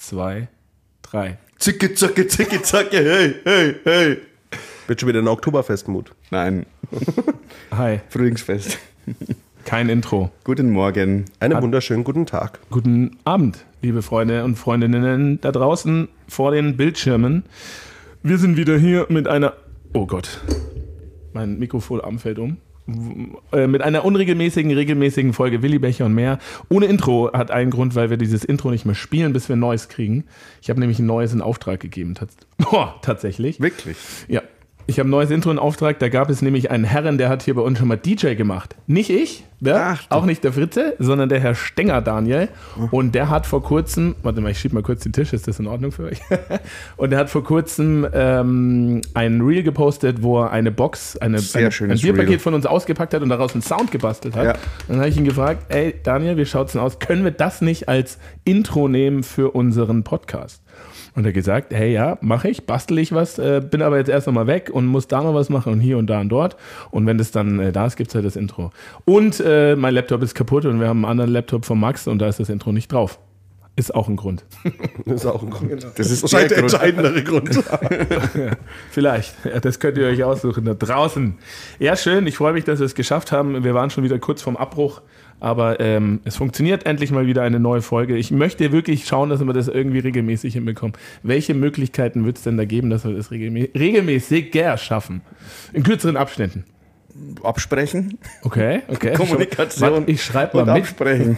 2, 3. Zicke, zacke, zicke, zacke, hey, hey, hey. Wird schon wieder ein Oktoberfestmut. Nein. Hi. Frühlingsfest. Kein Intro. Guten Morgen. Einen wunderschönen guten Tag. Guten Abend, liebe Freunde und Freundinnen da draußen vor den Bildschirmen. Wir sind wieder hier mit einer... Oh Gott, mein Mikrofonarm fällt um. Mit einer regelmäßigen Folge Willi Becher und mehr. Ohne Intro hat einen Grund, weil wir dieses Intro nicht mehr spielen, bis wir ein neues kriegen. Ich habe nämlich ein neues in Auftrag gegeben. Tatsächlich. Wirklich? Ja. Ich habe ein neues Intro in Auftrag, da gab es nämlich einen Herren, der hat hier bei uns schon mal DJ gemacht. Nicht ich, auch nicht der Fritze, sondern der Herr Stenger Daniel. Und der hat vor kurzem, warte mal, ich schiebe mal kurz den Tisch, ist das in Ordnung für euch? Und der hat vor kurzem ein Reel gepostet, wo er eine Box, ein Bierpaket Reel von uns ausgepackt hat und daraus einen Sound gebastelt hat. Ja. Dann habe ich ihn gefragt, ey Daniel, wie schaut's denn aus? Können wir das nicht als Intro nehmen für unseren Podcast? Und er hat gesagt, hey, ja, mache ich, bastel ich was, bin aber jetzt erst nochmal weg und muss da noch was machen und hier und da und dort. Und wenn das dann da ist, gibt es halt das Intro. Und mein Laptop ist kaputt und wir haben einen anderen Laptop von Max und da ist das Intro nicht drauf. Ist auch ein Grund. Das ist auch ein Grund. Das ist wahrscheinlich der entscheidendere Grund. Ja, vielleicht. Ja, das könnt ihr euch aussuchen da draußen. Ja, schön. Ich freue mich, dass wir es geschafft haben. Wir waren schon wieder kurz vorm Abbruch. Aber es funktioniert endlich mal wieder eine neue Folge. Ich möchte wirklich schauen, dass wir das irgendwie regelmäßig hinbekommen. Welche Möglichkeiten wird es denn da geben, dass wir das regelmäßiger schaffen? In kürzeren Abständen. Absprechen. Okay. Kommunikation. Warte, ich schreibe mal mit. Absprechen.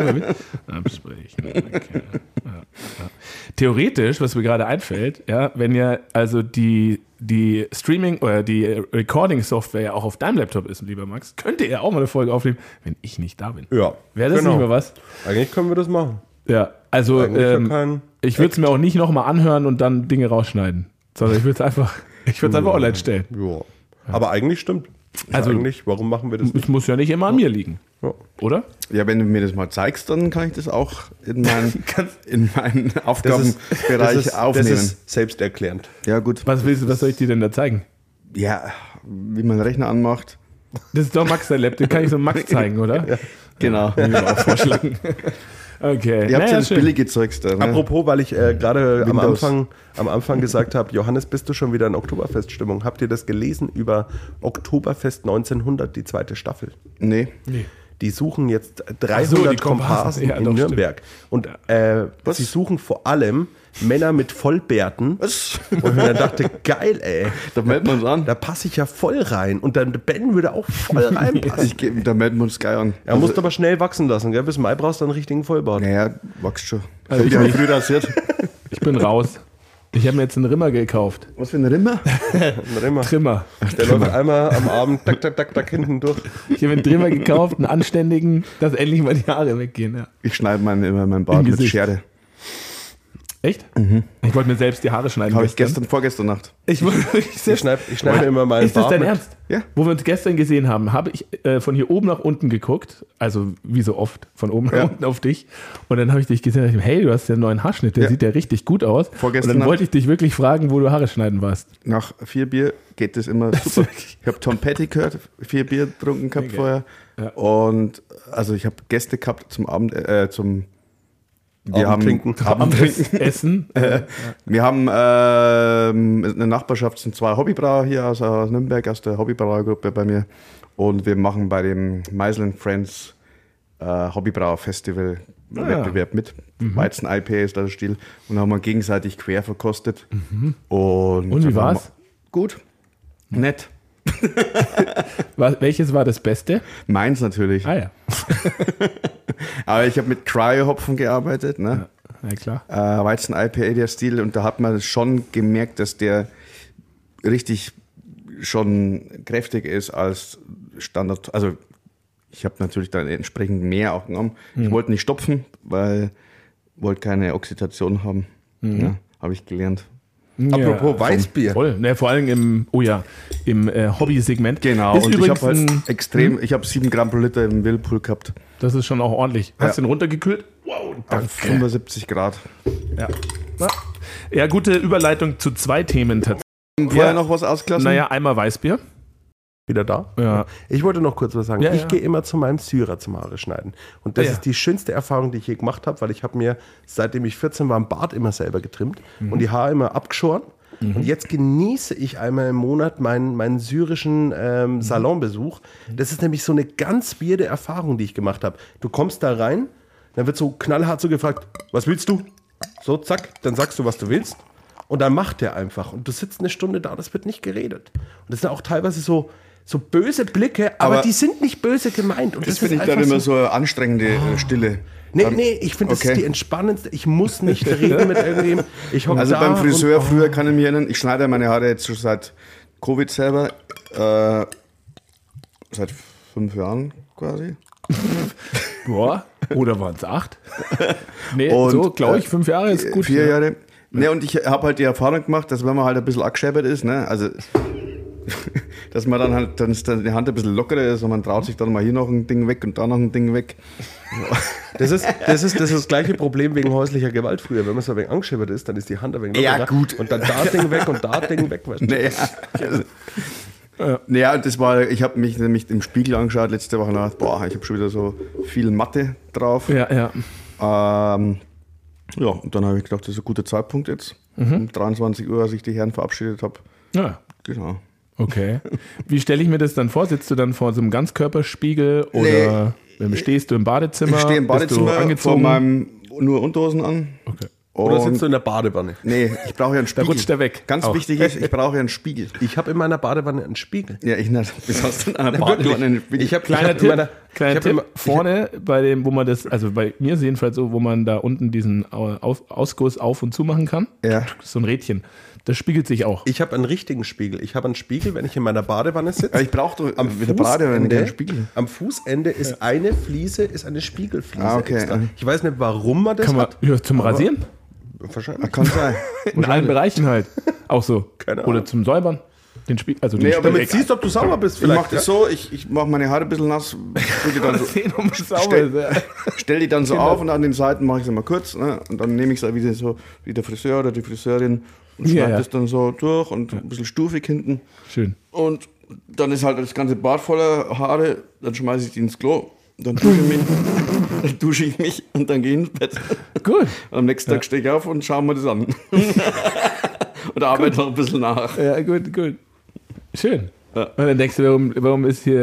Absprechen. Okay. Ja. Theoretisch, was mir gerade einfällt, ja, wenn ja also die Streaming- oder die Recording-Software ja auch auf deinem Laptop ist, lieber Max, könnte er auch mal eine Folge aufnehmen, wenn ich nicht da bin. Ja. Wäre das nicht mehr was? Eigentlich können wir das machen. Ja, also ich würde es mir auch nicht nochmal anhören und dann Dinge rausschneiden, sondern ich würde es einfach online stellen. Ja. Aber eigentlich stimmt. Also eigentlich, warum machen wir das nicht? Es muss ja nicht immer an mir liegen, oder? Ja, wenn du mir das mal zeigst, dann kann ich das auch in meinen Aufgabenbereich aufnehmen. Das ist selbsterklärend. Ja, gut. Was soll ich dir denn da zeigen? Ja, wie man den Rechner anmacht. Das ist doch Max der Laptop, den kann ich so Max zeigen, oder? Ja, genau. Ich mir auch vorschlagen. Okay. Ihr habt ja das billige Zeugs da. Ne? Apropos, weil ich gerade am Anfang gesagt habe, Johannes, bist du schon wieder in Oktoberfeststimmung? Habt ihr das gelesen über Oktoberfest 1900, die zweite Staffel? Nee. Die suchen jetzt 300 Komparsen in Nürnberg. Und sie suchen vor allem Männer mit Vollbärten. Was? Und ich dann dachte, geil, ey. Da melden wir uns an. Da passe ich ja voll rein. Und dann Ben würde auch voll reinpassen. Da melden wir uns geil an. Er muss aber schnell wachsen lassen, gell? Bis Mai brauchst du einen richtigen Vollbart. Naja, wächst schon. Also ich bin früh rasiert. Ich bin raus. Ich habe mir jetzt einen Rimmer gekauft. Was für ein Rimmer? Ein Rimmer. Trimmer. Der läuft einmal am Abend tak hinten durch. Ich habe einen Trimmer gekauft, einen anständigen, dass endlich mal die Haare weggehen. Ja. Ich schneide immer meinen Bart mit Schere. Echt? Mhm. Ich wollte mir selbst die Haare schneiden. Habe ich vorgestern Nacht. Ich schneide mir immer meinen Bart. Ist das dein Ernst? Ja. Wo wir uns gestern gesehen haben, habe ich von hier oben nach unten geguckt, also wie so oft, von oben nach unten auf dich. Und dann habe ich dich gesehen und dachte, hey, du hast ja einen neuen Haarschnitt, der sieht ja richtig gut aus. Vorgestern und dann wollte ich dich wirklich fragen, wo du Haare schneiden warst. Nach 4 Bier geht das immer super. Ich habe Tom Petty gehört, 4 Bier getrunken gehabt vorher. Ja. Und also ich habe Gäste gehabt zum Abendessen. Wir haben in der Nachbarschaft sind 2 Hobbybrauer hier aus Nürnberg, aus der Hobbybrauergruppe bei mir. Und wir machen bei dem Meisel & Friends Hobbybrauer-Festival Wettbewerb mit. Weizen IPA ist da der Stil. Und da haben wir gegenseitig quer verkostet. Und wie war's? Gut. Nett. Welches war das Beste? Meins natürlich. Ah ja. Aber ich habe mit Cryo-Hopfen gearbeitet, ne? Ja, klar. Weizen IPA der Stil, und da hat man schon gemerkt, dass der richtig schon kräftig ist als Standard. Also ich habe natürlich dann entsprechend mehr auch genommen. Ich wollte nicht stopfen, weil ich wollte keine Oxidation haben. Ja, habe ich gelernt. Apropos Weißbier. Voll. Ne, vor allem im Hobby-Segment. Genau, ist und übrigens ich habe halt extrem, ich habe 7 Gramm pro Liter im Whirlpool gehabt. Das ist schon auch ordentlich. Hast du den runtergekühlt? Wow, danke. Auf 75 Grad. Ja, gute Überleitung zu 2 Themen tatsächlich. Vorher noch was ausgelassen? Naja, einmal Weißbier. Wieder da? Ja. Ich wollte noch kurz was sagen. Ja, ich gehe immer zu meinem Syrer zum Haare schneiden. Und das ist die schönste Erfahrung, die ich je gemacht habe, weil ich habe mir, seitdem ich 14 war, einen Bart immer selber getrimmt und die Haare immer abgeschoren. Und jetzt genieße ich einmal im Monat meinen syrischen Salonbesuch. Das ist nämlich so eine ganz weirde Erfahrung, die ich gemacht habe. Du kommst da rein, dann wird so knallhart so gefragt, was willst du? So, zack, dann sagst du, was du willst. Und dann macht der einfach. Und du sitzt eine Stunde da, das wird nicht geredet. Und das sind auch teilweise so böse Blicke, aber die sind nicht böse gemeint. Und das finde ich dann immer so eine anstrengende Stille. Nee, ich finde, das ist die entspannendste. Ich muss nicht reden mit irgendwem. Also beim Friseur, früher kann ich mich erinnern, ich schneide meine Haare jetzt schon seit Covid selber, seit 5 Jahren quasi. Boah, oder waren es 8? Nee, und, so, glaube ich, 5 Jahre ist gut. 4 Jahre. Ne, und ich habe halt die Erfahrung gemacht, dass wenn man halt ein bisschen angeschäbert ist, ne, also dass man dann halt, dann ist die Hand ein bisschen lockerer ist und man traut sich dann mal hier noch ein Ding weg und da noch ein Ding weg. Das ist das gleiche Problem wegen häuslicher Gewalt früher. Wenn man so ein wenig angeschäbert ist, dann ist die Hand ein wenig lockerer. Ja, gut. Und dann da Ding weg und da Ding weg. Weißt du? Naja, das war, ich habe mich nämlich im Spiegel angeschaut letzte Woche und dachte, boah, ich habe schon wieder so viel Matte drauf. Ja. Ja, und dann habe ich gedacht, das ist ein guter Zeitpunkt jetzt. Um 23 Uhr, als ich die Herren verabschiedet habe. Ja. Genau. Okay. Wie stelle ich mir das dann vor? Sitzt du dann vor so einem Ganzkörperspiegel oder stehst du im Badezimmer? Ich stehe im Badezimmer, vor meinem nur Unterhosen an. Okay. Oder sitzt du in der Badewanne? Nee, ich brauche ja einen Spiegel. Da rutscht der weg. Ganz wichtig ist, ich brauche ja einen Spiegel. Ich habe in meiner Badewanne einen Spiegel. Ja, ich nicht. Wie hast du in einer Badewanne einen Spiegel? Kleiner Tipp, vorne bei dem, wo man das, also bei mir ist jedenfalls so, wo man da unten diesen Ausguss auf und zu machen kann. Ja. So ein Rädchen. Das spiegelt sich auch. Ich habe einen richtigen Spiegel. Ich habe einen Spiegel, wenn ich in meiner Badewanne sitze. Aber ich brauche doch am Badewanne einen Spiegel. Am Fußende ist eine Fliese, ist eine Spiegelfliese. Okay. Extra. Ich weiß nicht, warum man das hat. Ja, zum Rasieren? Wahrscheinlich. Kann sein. In allen Bereichen halt. Auch so. Keine Ahnung. Oder zum Säubern. Den Spiegel. Also Nee, aber damit siehst du, ob du sauber bist. Ich mache das so, ich mache meine Haare ein bisschen nass, stell die dann so auf und an den Seiten mache ich sie mal kurz. Ne? Und dann nehme ich es wieder so wie der Friseur oder die Friseurin und schneide das dann so durch und ein bisschen stufig hinten. Schön. Und dann ist halt das ganze Bad voller Haare, dann schmeiße ich die ins Klo. Dann dusche ich mich und dann gehe ich ins Bett. Gut. Am nächsten Tag stehe ich auf und schaue mir das an. Und arbeite noch ein bisschen nach. Ja, gut. Schön. Ja. Und dann denkst du, warum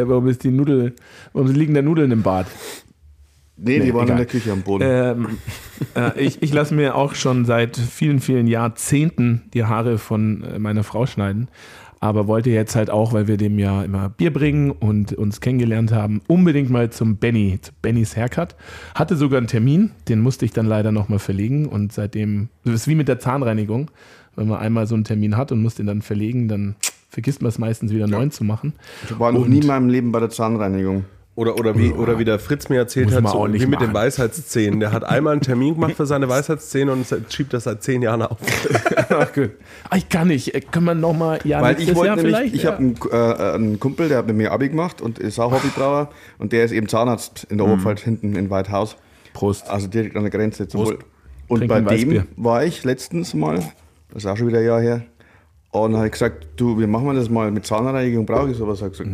liegen da Nudeln im Bad? Nee, die waren in der Küche am Boden. Ich lasse mir auch schon seit vielen, vielen Jahrzehnten die Haare von meiner Frau schneiden. Aber wollte jetzt halt auch, weil wir dem ja immer Bier bringen und uns kennengelernt haben, unbedingt mal zu Bennys Haircut. Hatte sogar einen Termin, den musste ich dann leider nochmal verlegen. Und seitdem, das ist wie mit der Zahnreinigung. Wenn man einmal so einen Termin hat und muss den dann verlegen, dann vergisst man es meistens wieder neu zu machen. Ich war noch nie in meinem Leben bei der Zahnreinigung. Oder wie der Fritz mir erzählt hat, so, wie mit den Weisheitszähnen. Der hat einmal einen Termin gemacht für seine Weisheitszähne und schiebt das seit 10 Jahren auf. Ach, gut. Ich kann nicht. Kann man nochmal Weil ich wollte nämlich, ich habe einen Kumpel, der hat mit mir Abi gemacht und ist auch Hobbybrauer und der ist eben Zahnarzt in der Oberpfalz hinten in Weidhaus. Prost. Also direkt an der Grenze zum Prost. Und bei dem war ich letztens mal, das ist auch schon wieder ein Jahr her, und dann habe ich gesagt, du, wie machen wir das mal mit Zahnreinigung, brauche ich sowas? Sagt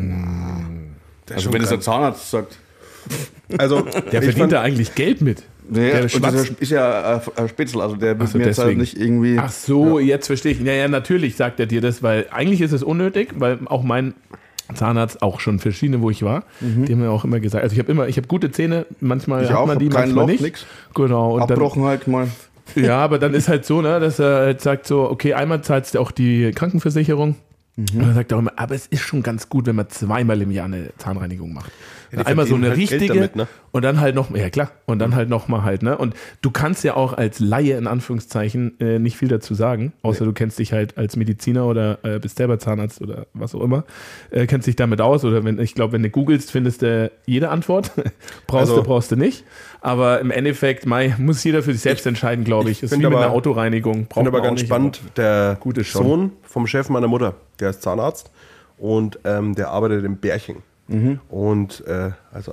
also wenn es der Zahnarzt sagt. Also der verdient da eigentlich Geld mit. Ja, und das ist ja ein Spitzel, also der wird mir jetzt halt nicht irgendwie... Ach so, jetzt verstehe ich. Ja, natürlich sagt er dir das, weil eigentlich ist es unnötig, weil auch mein Zahnarzt, auch schon verschiedene, wo ich war, die haben mir auch immer gesagt, also ich habe gute Zähne, manchmal hat man die, manchmal nicht. Nix. Genau. Und Abbrochen halt mal. Ja, aber dann ist halt so, ne, dass er halt sagt so, okay, einmal zahlst du auch die Krankenversicherung. Und er sagt auch immer, aber es ist schon ganz gut, wenn man 2-mal im Jahr eine Zahnreinigung macht. Ja, einmal so eine halt richtige damit, ne? Und dann halt noch, ja klar, und dann halt nochmal halt, ne? Und du kannst ja auch als Laie in Anführungszeichen nicht viel dazu sagen, außer du kennst dich halt als Mediziner oder bist selber Zahnarzt oder was auch immer, kennst dich damit aus oder wenn du googelst, findest du jede Antwort. Brauchst du nicht. Aber im Endeffekt, muss jeder für sich selbst entscheiden, glaube ich. Ist wie mit einer Autoreinigung. Ich finde aber ganz spannend, der Sohn vom Chef meiner Mutter, der ist Zahnarzt und der arbeitet im Bärchen. Und also auch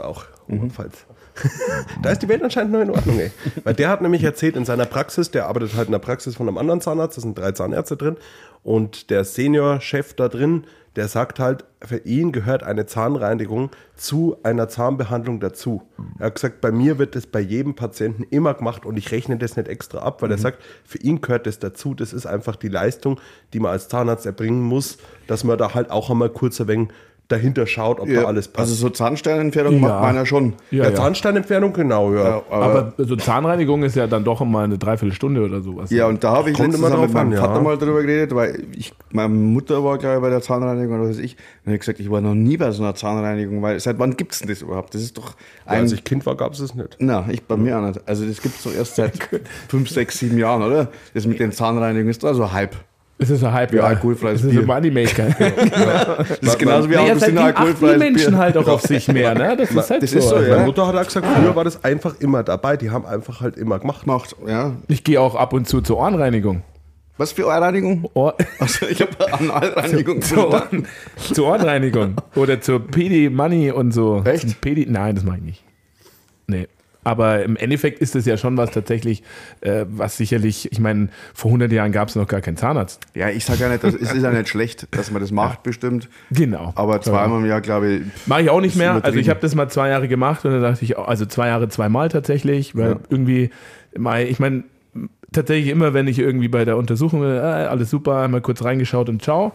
Falls. Da ist die Welt anscheinend noch in Ordnung, ey. Weil der hat nämlich erzählt, in seiner Praxis, der arbeitet halt in der Praxis von einem anderen Zahnarzt, da sind 3 Zahnärzte drin und der Seniorchef da drin, der sagt halt, für ihn gehört eine Zahnreinigung zu einer Zahnbehandlung dazu. Er hat gesagt, bei mir wird das bei jedem Patienten immer gemacht und ich rechne das nicht extra ab, weil er sagt, für ihn gehört das dazu. Das ist einfach die Leistung, die man als Zahnarzt erbringen muss, dass man da halt auch einmal kurz ein wenig dahinter schaut, ob da alles passt. Also so Zahnsteinentfernung macht man ja schon. Ja, Zahnsteinentfernung, genau, ja. Aber so Zahnreinigung ist ja dann doch immer eine Dreiviertelstunde oder sowas. Ja, und da habe ich letztens mit meinem Vater mal drüber geredet, weil meine Mutter war, glaube ich, bei der Zahnreinigung oder was weiß ich. Und ich habe gesagt, ich war noch nie bei so einer Zahnreinigung, weil seit wann gibt es denn das überhaupt? Das ist doch als ich Kind war, gab es das nicht. Na, ich bei mir auch nicht. Also das gibt es doch erst seit 5, 6, 7 Jahren, oder? Das mit den Zahnreinigungen ist da so Hype. Es ist ein Hype, ja. Alkoholfreies Bier. Das ist ein Moneymaker. Das ist genauso wie Augustin alkoholfreies Bier. Die Menschen halt auch auf sich mehr, ne? Das ist halt das so. Ist so ja. Meine Mutter hat auch gesagt, früher war das einfach immer dabei. Die haben einfach halt immer gemacht. Ja. Ich gehe auch ab und zu zur Ohrenreinigung. Was für Ohrenreinigung? Also ich habe Analreinigung zur Ohrenreinigung. Oder zur Pedi-Money und so. Echt? Nein, das mache ich nicht. Nee. Aber im Endeffekt ist es ja schon was tatsächlich, was sicherlich, ich meine, vor 100 Jahren gab es noch gar keinen Zahnarzt. Ja, ich sage ja nicht, es ist ja nicht schlecht, dass man das macht, bestimmt. Genau. Aber zweimal im Jahr, glaube ich. Mache ich auch nicht mehr. Also ich habe das mal 2 Jahre gemacht und dann dachte ich, also 2 Jahre 2-mal tatsächlich, weil irgendwie, ich meine, tatsächlich immer, wenn ich irgendwie bei der Untersuchung, alles super, einmal kurz reingeschaut und ciao.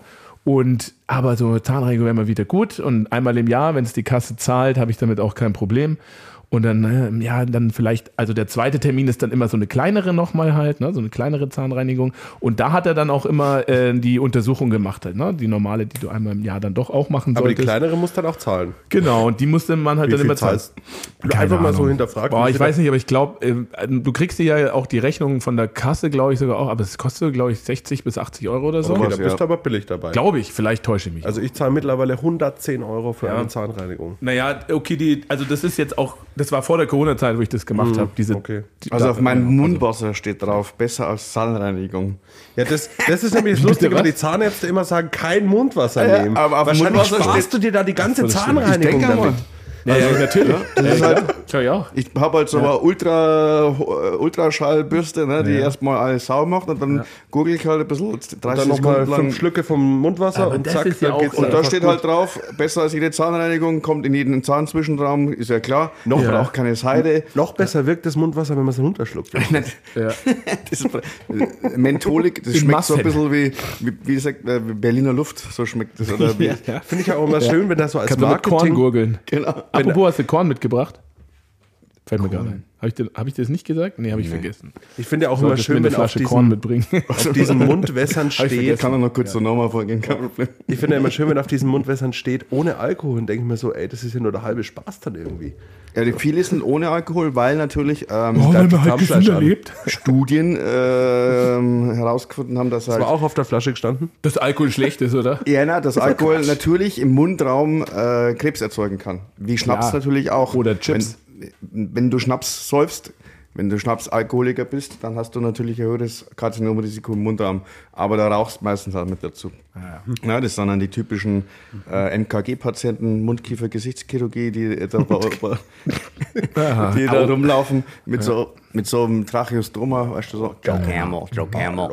Aber so Zahnreinigung wäre mal wieder gut und einmal im Jahr, wenn es die Kasse zahlt, habe ich damit auch kein Problem. Und dann, dann vielleicht, also der zweite Termin ist dann immer so eine kleinere nochmal halt, ne, so eine kleinere Zahnreinigung. Und da hat er dann auch immer die Untersuchung gemacht, halt, ne, die normale, die du einmal im Jahr dann doch auch machen solltest. Aber die kleinere muss dann auch zahlen. Genau, und die musste man halt dann immer zahlen. Einfach mal so hinterfragt. Ich weiß nicht, aber ich glaube, du kriegst dir ja auch die Rechnung von der Kasse, glaube ich sogar auch, aber es kostet, glaube ich, 60 bis 80 Euro oder so. Okay, da bist du aber billig dabei. Glaube ich, vielleicht täusche ich mich. Also ich zahle mittlerweile 110 Euro für eine Zahnreinigung. Naja, okay, also das ist jetzt auch, das war vor der Corona-Zeit, wo ich das gemacht habe. Also auf meinem Mundwasser steht drauf, besser als Zahnreinigung. Ja, das ist nämlich das Lustige, weil die Zahnärzte immer sagen, kein Mundwasser nehmen. Aber auf wahrscheinlich sparst du dir da die ganze Zahnreinigung damit. Ja, natürlich. Ich habe halt so eine Ultraschallbürste, ne, die erstmal alles sauber macht und dann gurgel ich halt ein bisschen 30 Sekunden lang 5 Schlücke vom Mundwasser und zack, dann geht's. Und da steht halt drauf, besser als jede Zahnreinigung, kommt in jeden Zahnzwischenraum, ist ja klar. Braucht keine Seide. Noch besser wirkt das Mundwasser, wenn man es runterschluckt. Das Mentholik, das schmeckt so ein bisschen wie gesagt, Berliner Luft, so schmeckt das. Oder wie? Finde ich ja auch immer schön, wenn das so als Kannst Marketing... Korn gurgeln. Genau. Apropos, hast du Korn mitgebracht? Fällt mir gerade ein. Habe ich das nicht gesagt? Nee, habe ich vergessen. Ich finde ja auch immer schön, wenn auf diesen Mundwässern steht. Kann er noch kurz so nochmal vorgehen, kein Problem. Ich finde ja immer schön, wenn auf diesen Mundwässern steht, ohne Alkohol. Und denke ich mir so, ey, das ist ja nur der halbe Spaß dann irgendwie. Ja, viele sind ohne Alkohol, weil natürlich weil man halt gesünder lebt. Studien herausgefunden haben, dass das war auch auf der Flasche gestanden. Dass Alkohol schlecht ist, oder? Ja, dass Alkohol natürlich im Mundraum Krebs erzeugen kann. Wie Schnaps natürlich auch. Oder Chips. Wenn du Schnaps säufst, wenn du Schnapsalkoholiker bist, dann hast du natürlich ein höheres Karzinomrisiko im Mundraum. Aber da rauchst meistens auch mit dazu. Ja, das sind dann die typischen MKG-Patienten, Mundkiefer-Gesichtschirurgie, die da rumlaufen mit so einem Tracheostoma, weißt du so. Joe Camel.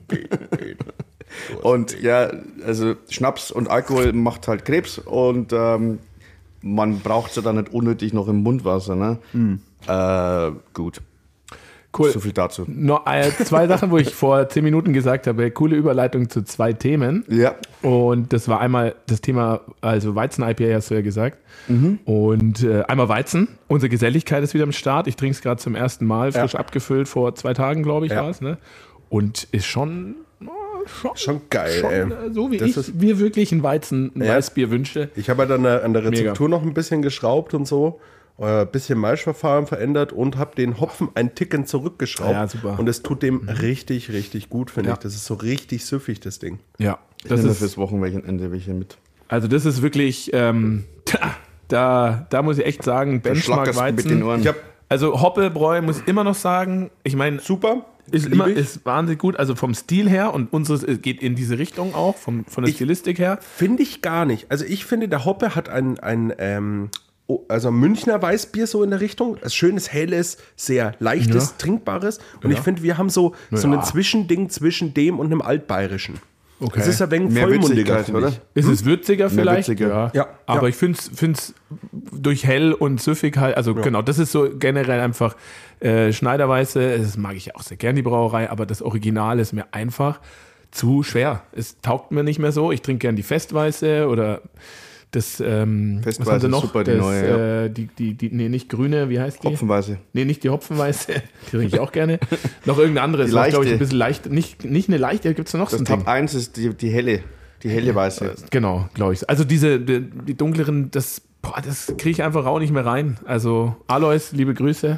Und ja, also Schnaps und Alkohol macht halt Krebs und man braucht es ja dann nicht unnötig noch im Mundwasser, ne? Gut. Cool. So viel dazu. Noch 2 Sachen, wo ich vor 10 Minuten gesagt habe, coole Überleitung zu 2 Themen. Ja. Und das war einmal das Thema, also Weizen-IPA hast du ja gesagt. Und einmal Weizen. Unsere Geselligkeit ist wieder am Start. Ich trinke es gerade zum ersten Mal, frisch abgefüllt, vor 2 Tagen, glaube ich, war es. Ne? Und ist schon geil, ey. So wie mir wirklich ein Weißbier wünsche. Ich habe halt an der Rezeptur noch ein bisschen geschraubt und so. Ein bisschen Maischverfahren verändert und habe den Hopfen ein Ticken zurückgeschraubt. Ja, super. Und es tut dem richtig, richtig gut, finde ich. Das ist so richtig süffig, das Ding. Ja. Das ist fürs Wochenende welche mit. Also das ist wirklich, da muss ich echt sagen, Benchmark Weizen. Also Hoppelbräu muss ich immer noch sagen, ich meine, super. Ist wahnsinnig gut, also vom Stil her und unseres geht in diese Richtung auch, von der Stilistik her. Finde ich gar nicht. Also ich finde, der Hoppe hat ein also Münchner Weißbier so in der Richtung. Ein schönes, helles, sehr leichtes, trinkbares. Und ich finde, wir haben so ein Zwischending zwischen dem und einem Altbayerischen. Okay. Es ist ein wenig vollmundiger, oder? Ist es würziger vielleicht? Würziger. Ja. Aber ich finde es durch hell und süffig halt, also genau, das ist so generell einfach Schneiderweiße, das mag ich auch sehr gern, die Brauerei, aber das Original ist mir einfach zu schwer. Es taugt mir nicht mehr so. Ich trinke gern die Festweiße oder das, was haben sie noch? Super, die neue, nee, nicht grüne, wie heißt die? Hopfenweiße. Nee, nicht die Hopfenweiße, die trinke ich auch gerne. Noch irgendein anderes, die leichte. glaube ich, ein bisschen leicht, nicht eine leichte, gibt es noch so ein Das Top Ding. 1 ist die helle Weiße. Genau, glaube ich. Also die dunkleren, das kriege ich einfach auch nicht mehr rein. Also Alois, liebe Grüße.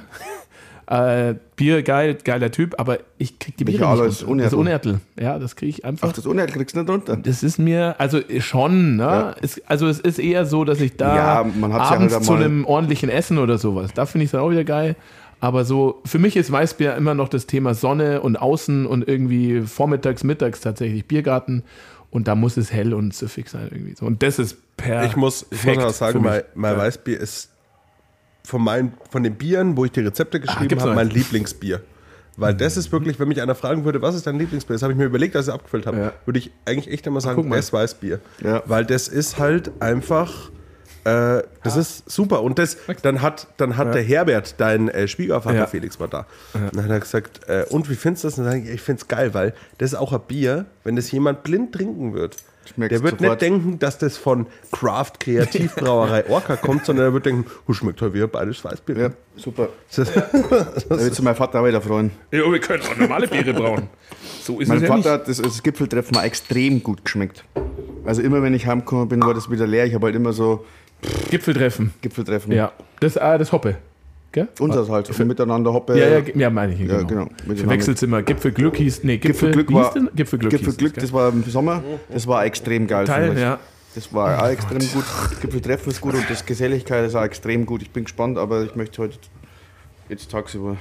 Bier, geiler Typ, aber ich kriege die Biere Alois? nicht runter. Das Unertel. Ja, das kriege ich einfach. Ach, das Unertel kriegst du nicht runter? Das ist mir, also schon, ne? Ja. Es ist eher so, dass ich da abends halt zu einem ordentlichen Essen oder sowas, da finde ich es dann auch wieder geil. Aber so, für mich ist Weißbier immer noch das Thema Sonne und Außen und irgendwie vormittags, mittags tatsächlich Biergarten. Und da muss es hell und süffig sein irgendwie so. Und das ist perfekt. Ich muss auch sagen, mein Weißbier ist von den Bieren, wo ich die Rezepte geschrieben habe, mein Lieblingsbier. Weil das ist wirklich, wenn mich einer fragen würde, was ist dein Lieblingsbier? Das habe ich mir überlegt, als ich abgefüllt habe. Ja. Würde ich eigentlich echt immer sagen, das Weißbier. Ja. Weil das ist halt einfach, das ist super. Und dann hat der Herbert, dein Schwiegervater Felix, war da. Ja. Und dann hat er gesagt, und wie findest du das? Und dann sage ich finde es geil, weil das ist auch ein Bier, wenn das jemand blind trinken wird. Der wird nicht denken, dass das von Craft Kreativbrauerei Orca kommt, sondern er wird denken, schmeckt halt wie ein bayerisches Weißbier. Ja, super. Da wird sich mein Vater auch wieder freuen. Ja, wir können auch normale Biere brauen. So ist mein es Vater ja hat das Gipfeltreffen mal extrem gut geschmeckt. Also immer, wenn ich heimgekommen bin, war das wieder leer. Ich habe halt immer so... Gipfeltreffen. Ja. Das Hoppe. Gell? Unseres halt, miteinander Hoppe. Ja, meine ich. Ja, genau. Verwechselzimmer. Gipfelglück hieß, Gipfelglück, Gipfelglück, das war im Sommer, das war extrem geil. Das war auch extrem gut. Gipfeltreffen ist gut und das Geselligkeit ist auch extrem gut. Ich bin gespannt, aber ich möchte heute jetzt tagsüber.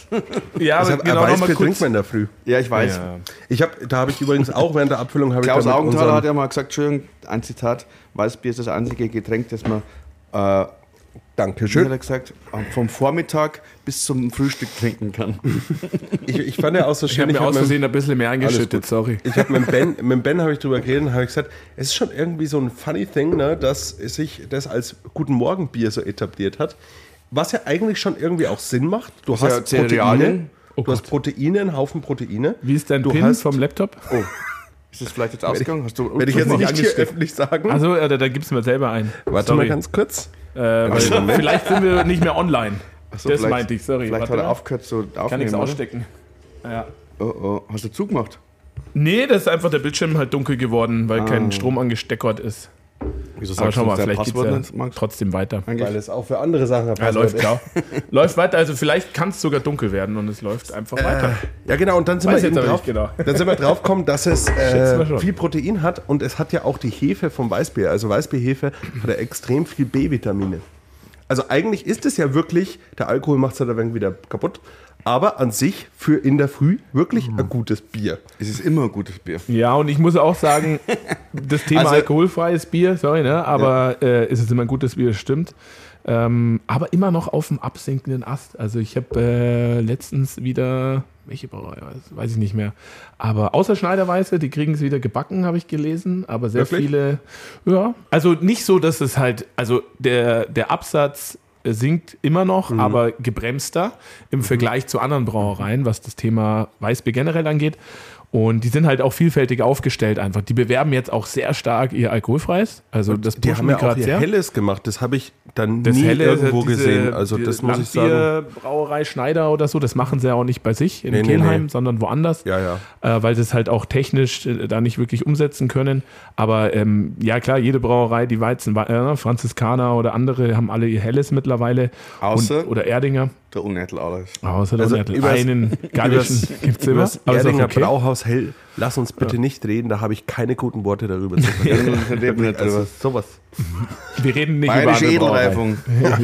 Ja, aber genau, Weißbier trinkt man in der Früh. Ja, ich weiß. Ja. Da habe ich übrigens auch während der Abfüllung... Klaus Augenthaler hat ja mal gesagt, Entschuldigung, ein Zitat, Weißbier ist das einzige Getränk, das man... Dankeschön. Hat er gesagt, vom Vormittag bis zum Frühstück trinken kann. Ich fand ja auch so schön. Ich habe mir aus Versehen ein bisschen mehr eingeschüttet, sorry. Ich habe mit Ben habe ich drüber geredet und habe gesagt, es ist schon irgendwie so ein funny thing, ne, dass sich das als Guten Morgen Bier so etabliert hat. Was ja eigentlich schon irgendwie auch Sinn macht. Du hast Proteine. Du hast Proteine, einen Haufen Proteine. Wie ist dein PIN vom Laptop? Oh. Ist das vielleicht jetzt ausgegangen? Werde ich jetzt nicht hier öffentlich sagen. Also da gibst du mir selber ein. Warte mal ganz kurz. Vielleicht sind wir nicht mehr online. So, das meinte ich, sorry. Vielleicht hat er aufgehört zu aufnehmen. Kann nichts ausstecken. Ja. Oh. Hast du zugemacht? Nee, das ist einfach der Bildschirm halt dunkel geworden, weil kein Strom angesteckert ist. Wieso sagst du mal, vielleicht geht's ja trotzdem weiter. Weil es auch für andere Sachen läuft, klar. Läuft weiter, also vielleicht kann es sogar dunkel werden und es läuft einfach weiter. Ja genau, und dann sind wir drauf gekommen, dass es viel Protein hat und es hat ja auch die Hefe vom Weißbier. Also Weißbierhefe hat ja extrem viel B-Vitamine. Also eigentlich ist es ja wirklich, der Alkohol macht es halt ein wenig wieder kaputt, aber an sich für in der Früh wirklich ein gutes Bier. Es ist immer ein gutes Bier. Ja, und ich muss auch sagen, das Thema alkoholfreies Bier, aber ist es immer ein gutes Bier, stimmt. Aber immer noch auf dem absinkenden Ast. Also ich habe letztens wieder, welche Brauerei, weiß ich nicht mehr, aber außer Schneiderweiße, die kriegen es wieder gebacken, habe ich gelesen, aber sehr viele, also nicht so, dass es halt, also der Absatz sinkt immer noch, aber gebremster im Vergleich zu anderen Brauereien, was das Thema Weißbier generell angeht. Und die sind halt auch vielfältig aufgestellt einfach. Die bewerben jetzt auch sehr stark ihr alkoholfreies. Also das die haben ja auch ihr Helles gemacht. Das habe ich dann nie irgendwo gesehen. Also das muss ich sagen. Brauerei Schneider oder so, das machen sie ja auch nicht bei sich in Kelheim, sondern woanders. Ja. Weil sie es halt auch technisch da nicht wirklich umsetzen können. Aber ja klar, jede Brauerei, die Weizen, Franziskaner oder andere, haben alle ihr Helles mittlerweile. Oder Erdinger. Der Unertel alles. Außer der Unertel. Einen gallischen gibt es immer. Das Erdinger Brauhaus Hell, lass uns bitte nicht reden, da habe ich keine guten Worte darüber zu verlieren. Also sowas. Wir reden nicht bayerische über Edelreifung.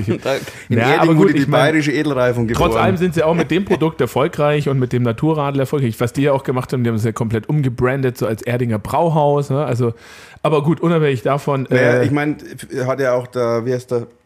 In Erding wurde die bayerische Edelreifung geboren. Trotz allem sind sie auch mit dem Produkt erfolgreich und mit dem Naturradler erfolgreich. Was die ja auch gemacht haben, die haben es ja komplett umgebrandet, so als Erdinger Brauhaus. Ne? Also, aber gut, unabhängig davon. Ich meine, hat ja auch wie heißt der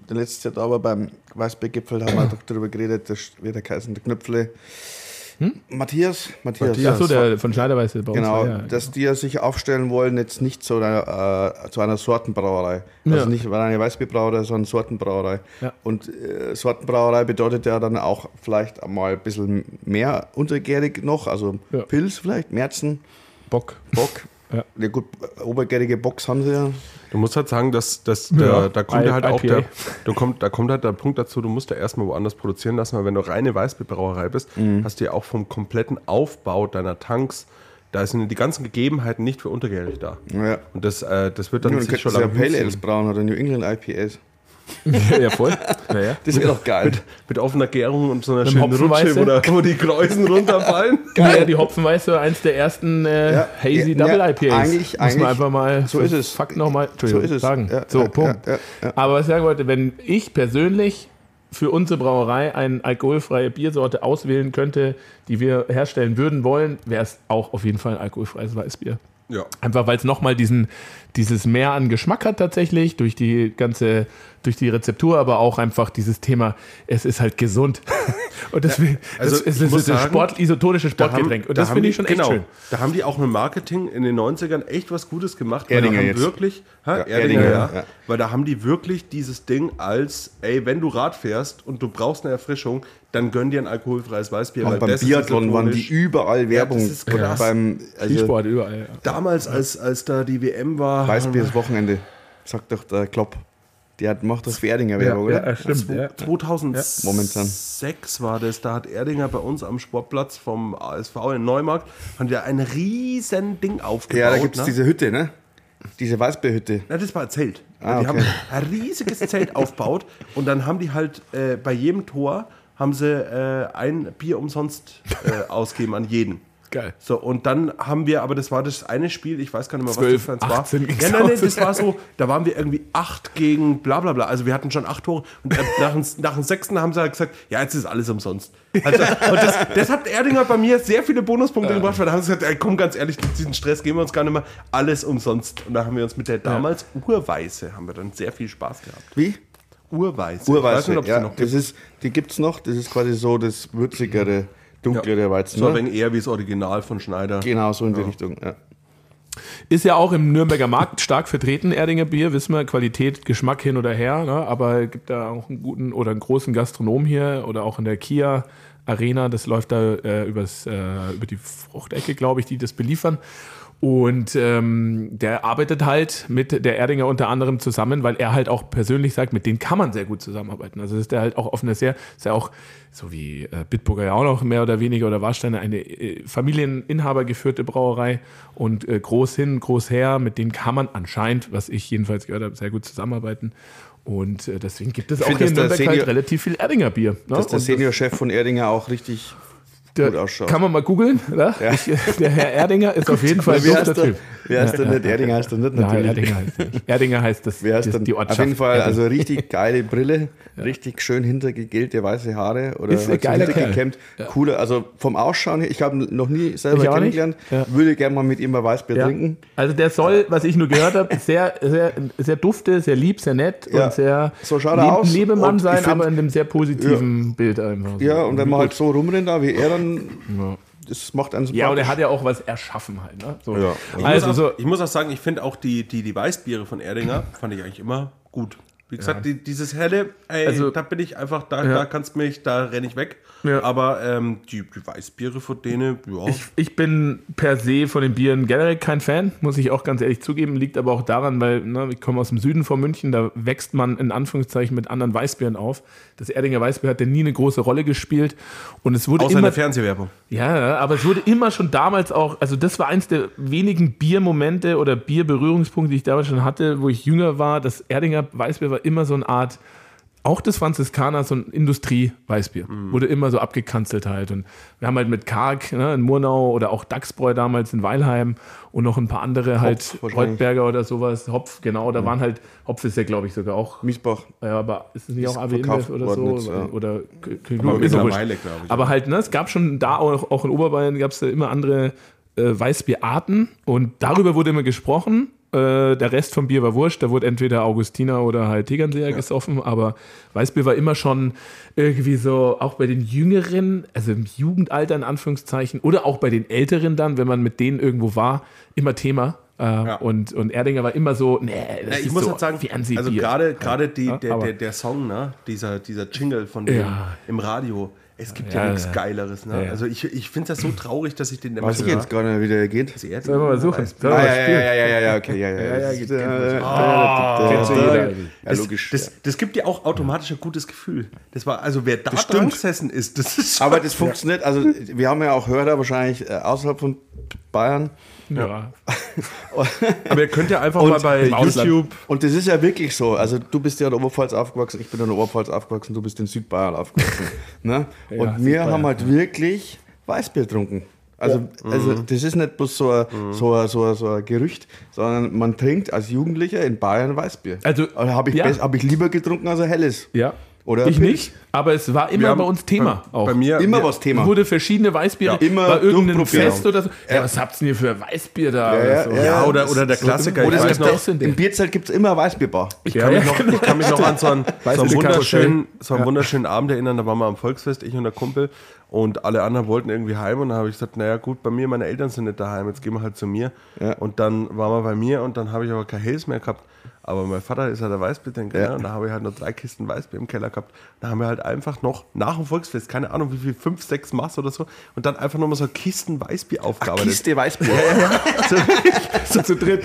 letztes Jahr da war beim Weißbiergipfel, haben wir doch darüber geredet, das wird der Kaiser der Knöpfle. Matthias. Achso, der von Schneiderweiße bei uns. Genau, ja. dass die sich aufstellen wollen, jetzt nicht zu einer Sortenbrauerei. Also nicht eine Weißbierbrauerei, sondern Sortenbrauerei. Ja. Und Sortenbrauerei bedeutet ja dann auch vielleicht einmal ein bisschen mehr untergärig noch, also Pils vielleicht, Märzen. Bock. Ja gut, obergärige Bocks haben sie ja. Du musst halt sagen, dass da kommt ja halt auch da kommt halt der Punkt dazu, du musst ja erstmal woanders produzieren lassen, weil wenn du reine Weißbierbrauerei bist, hast du ja auch vom kompletten Aufbau deiner Tanks, da sind die ganzen Gegebenheiten nicht für untergärig da. Ja. Und das wird dann sich schon lange Pale Ales brauen oder New England IPAs. Ja, voll. Naja. Das wäre doch geil. Mit offener Gärung und so einer schönen Rutsche, wo die Kreuzen runterfallen. Ja, die Hopfenweiße, eins der ersten Hazy Double IPAs. Eigentlich, muss man einfach mal so ist es. Fakt nochmal sagen. Ja, Punkt. Ja. Aber was ich sagen wollte, wenn ich persönlich für unsere Brauerei eine alkoholfreie Biersorte auswählen könnte, die wir herstellen würden wollen, wäre es auch auf jeden Fall ein alkoholfreies Weißbier. Ja. Einfach weil es nochmal dieses Mehr an Geschmack hat tatsächlich, durch die Rezeptur, aber auch einfach dieses Thema, es ist halt gesund. Und deswegen, es ist ein isotonische Sportgetränk. Und das finde ich schon echt schön. Da haben die auch mit Marketing in den 90ern echt was Gutes gemacht. Erdinger jetzt. Wirklich, Erdinger, ja. Weil da haben die wirklich dieses Ding als, wenn du Rad fährst und du brauchst eine Erfrischung, dann gönn dir ein alkoholfreies Weißbier. Weil beim Biathlon waren die überall Werbung. Das ist krass. Beim Sport überall. Ja. Damals, als da die WM war. Weißbier das Wochenende, sagt doch der Klopp. Macht das für Erdinger Werbung, oder? Ja, stimmt. 2006 war das, da hat Erdinger bei uns am Sportplatz vom ASV in Neumarkt, haben die ein riesen Ding aufgebaut. Ja, da gibt es diese Hütte, ne? Diese Weißbierhütte. Ja, das war ein Zelt. Die Okay. haben ein riesiges Zelt aufgebaut und dann haben die halt bei jedem Tor haben sie ein Bier umsonst ausgegeben an jeden. Geil. So, und dann haben wir, aber das war das eine Spiel, ich weiß gar nicht mehr, 12, was das war. 18 Nein, das war so, da waren wir irgendwie 8 gegen bla bla bla, also wir hatten schon 8 Tore und nach dem 6. haben sie halt gesagt, ja, jetzt ist alles umsonst. Also, und das hat Erdinger bei mir sehr viele Bonuspunkte gebracht, weil da haben sie gesagt, komm, ganz ehrlich, diesen Stress geben wir uns gar nicht mehr, alles umsonst. Und da haben wir uns mit der damals Urweiße, haben wir dann sehr viel Spaß gehabt. Wie? Urweiße. Urweiße, nicht, ja, die gibt es noch, das ist quasi so das würzigere, dunklere Weizen. So ein wenig eher wie das Original von Schneider. Genau, so in die Richtung, ja. Ist ja auch im Nürnberger Markt stark vertreten, Erdinger Bier, wissen wir, Qualität, Geschmack hin oder her, ne? Aber es gibt da auch einen guten oder einen großen Gastronom hier oder auch in der Kia Arena, das läuft da über die Fruchtecke, glaube ich, die das beliefern. Und der arbeitet halt mit der Erdinger unter anderem zusammen, weil er halt auch persönlich sagt, mit denen kann man sehr gut zusammenarbeiten. Also ist der halt auch auf einer ist ja auch, so wie Bitburger ja auch noch mehr oder weniger oder Warsteiner, eine Familieninhaber geführte Brauerei und groß hin, groß her, mit denen kann man anscheinend, was ich jedenfalls gehört habe, sehr gut zusammenarbeiten. Und deswegen gibt es auch hier in Nürnberg halt relativ viel Erdinger Bier. Ne? Dass der Seniorchef von Erdinger auch richtig gut ausschaut. Kann man mal googeln. Ja. Der Herr Erdinger ist auf jeden Fall ein dufter Typ. Wer heißt denn nicht? Erdinger heißt er nicht natürlich. Erdinger heißt nicht. Erdinger heißt das, die Ortschaft. Auf jeden Fall, also richtig geile Brille, richtig schön hintergegelte weiße Haare oder ist ein geiler Kerl. Gekämmt. Cooler, also vom Ausschauen her, ich habe ihn noch nie selber kennengelernt, würde gerne mal mit ihm ein Weißbier trinken. Also der soll, was ich nur gehört habe, sehr, sehr, sehr dufte, sehr lieb, sehr nett und sehr so schaut er aus. Lebemann sein, aber in einem sehr positiven Bild einfach. Ja, und wenn man halt so rumrennt, da wie er dann... Das macht einen sympathisch. Ja, und er hat ja auch was erschaffen halt. Ne? So. Ja. Ich muss auch sagen, ich finde auch die Weißbiere von Erdinger, fand ich eigentlich immer gut. Wie gesagt, dieses helle, da bin ich einfach, da renne ich weg. Ja. Aber die Weißbiere von denen, ja. Ich bin per se von den Bieren generell kein Fan, muss ich auch ganz ehrlich zugeben. Liegt aber auch daran, weil ich komme aus dem Süden von München, da wächst man in Anführungszeichen mit anderen Weißbieren auf. Das Erdinger Weißbier hat ja nie eine große Rolle gespielt. Und es wurde außer in der Fernsehwerbung. Ja, aber es wurde immer schon damals auch, also das war eins der wenigen Biermomente oder Bierberührungspunkte, die ich damals schon hatte, wo ich jünger war. Das Erdinger Weißbier war immer so eine Art, auch das Franziskaner, so ein Industrie-Weißbier. Wurde immer so abgekanzelt halt. Und wir haben halt mit Karg in Murnau oder auch Dachsbräu damals in Weilheim und noch ein paar andere halt, Reutberger oder sowas, Hopf, genau, da waren halt, Hopf ist ja glaube ich sogar auch. Miesbach. Ja, aber ist es nicht auch AB InBev oder so? Jetzt, ja. Oder mittlerweile, glaube ich. Aber halt, es gab schon da auch in Oberbayern, gab es da immer andere Weißbierarten und darüber wurde immer gesprochen Der Rest vom Bier war wurscht. Da wurde entweder Augustiner oder halt Tegernseer gesoffen. Aber Weißbier war immer schon irgendwie so, auch bei den Jüngeren, also im Jugendalter in Anführungszeichen, oder auch bei den Älteren dann, wenn man mit denen irgendwo war, immer Thema. Und Erdinger war immer so, das ich ist muss so halt sagen, Fernsehbier. also gerade der Song, ne? dieser Jingle von dem im Radio, es gibt ja nichts Geileres. Ne? Ja. Also ich finde das so traurig, dass ich den immer was jetzt gerade wieder geht. Sollen wir mal suchen? Okay. Das gibt dir auch automatisch ein gutes Gefühl. Das war, also wer da dran gesessen ist, das ist aber das funktioniert, also wir haben ja auch Hörer wahrscheinlich außerhalb von Bayern. Ja. Aber ihr könnt ja einfach mal bei YouTube. Und das ist ja wirklich so. Also du bist ja in der Oberpfalz aufgewachsen, ich bin in der Oberpfalz aufgewachsen, du bist in Südbayern aufgewachsen. Ne? Und wir haben halt wirklich Weißbier getrunken. Also das ist nicht bloß so ein Gerücht, sondern man trinkt als Jugendlicher in Bayern Weißbier. Also hab ich lieber getrunken als ein helles. Ja. Oder ich nicht, aber es war immer bei uns Thema. Bei mir immer was Thema. Wurde verschiedene Weißbiere, immer bei irgendeinem Fest oder so. Ja, was habt ihr denn für Weißbier da? Oder der Klassiker. Oder im Bierzelt gibt es immer ein Weißbierbar. Ich kann mich noch an so einen wunderschönen Abend erinnern, da waren wir am Volksfest, ich und der Kumpel, und alle anderen wollten irgendwie heim, und dann habe ich gesagt, naja gut, bei mir, meine Eltern sind nicht daheim, jetzt gehen wir halt zu mir. Ja. Und dann waren wir bei mir, und dann habe ich aber kein Helles mehr gehabt. Aber mein Vater ist ja der Weißbiertrinker, und da habe ich halt noch 3 Kisten Weißbier im Keller gehabt. Da haben wir halt einfach noch nach dem Volksfest, keine Ahnung wie viel, 5, 6 Maß oder so, und dann einfach nochmal so Kisten Weißbier aufgearbeitet. Kiste Weißbier? Ja. So zu dritt.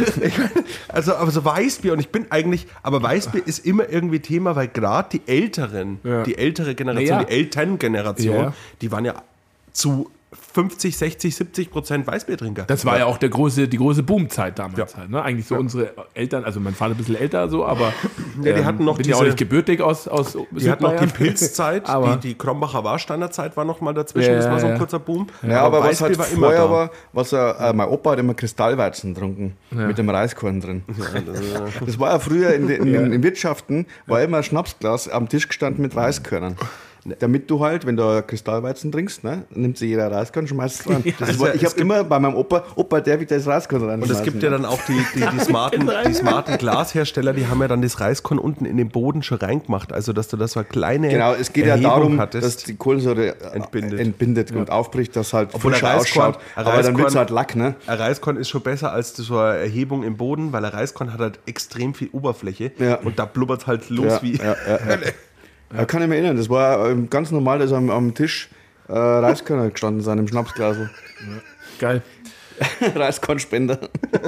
Aber so Weißbier, und ich bin eigentlich, aber Weißbier ist immer irgendwie Thema, weil gerade die ältere Generation, die Elterngeneration, die waren ja zu 50, 60, 70% Weißbiertrinker. Das war ja auch die große Boomzeit damals halt. Ne? Eigentlich so unsere Eltern, also mein Vater ein bisschen älter so, aber die hatten noch bin ja auch nicht gebürtig aus die hatten noch die Pilzzeit, die Krombacher Warsteiner Zeit war noch mal dazwischen, das war so ein kurzer Boom. Ja, aber was halt vorher war, mein Opa hat immer Kristallweizen getrunken, mit dem Reiskorn drin. Das war ja früher in Wirtschaften, war immer ein Schnapsglas am Tisch gestanden mit Reiskörnern. Damit du halt, wenn du Kristallweizen trinkst, ne, nimmt sich jeder Reiskorn und schmeißt es rein. Ich habe immer bei meinem Opa, darf ich das Reiskorn rein. Und es gibt ja dann auch die smarten Glashersteller, die haben ja dann das Reiskorn unten in den Boden schon reingemacht, also dass du das so eine kleine Genau, es geht Erhebung ja darum, hattest, dass die Kohlensäure entbindet und aufbricht, dass halt frischer ausschaut, aber dann wird es halt Lack, ne? Ein Reiskorn ist schon besser als so eine Erhebung im Boden, weil ein Reiskorn hat halt extrem viel Oberfläche und da blubbert es halt los wie... Ja, kann ich mich erinnern, das war ganz normal, dass am Tisch Reiskörner gestanden sind im Schnapsglas. Geil. Reiskornspender.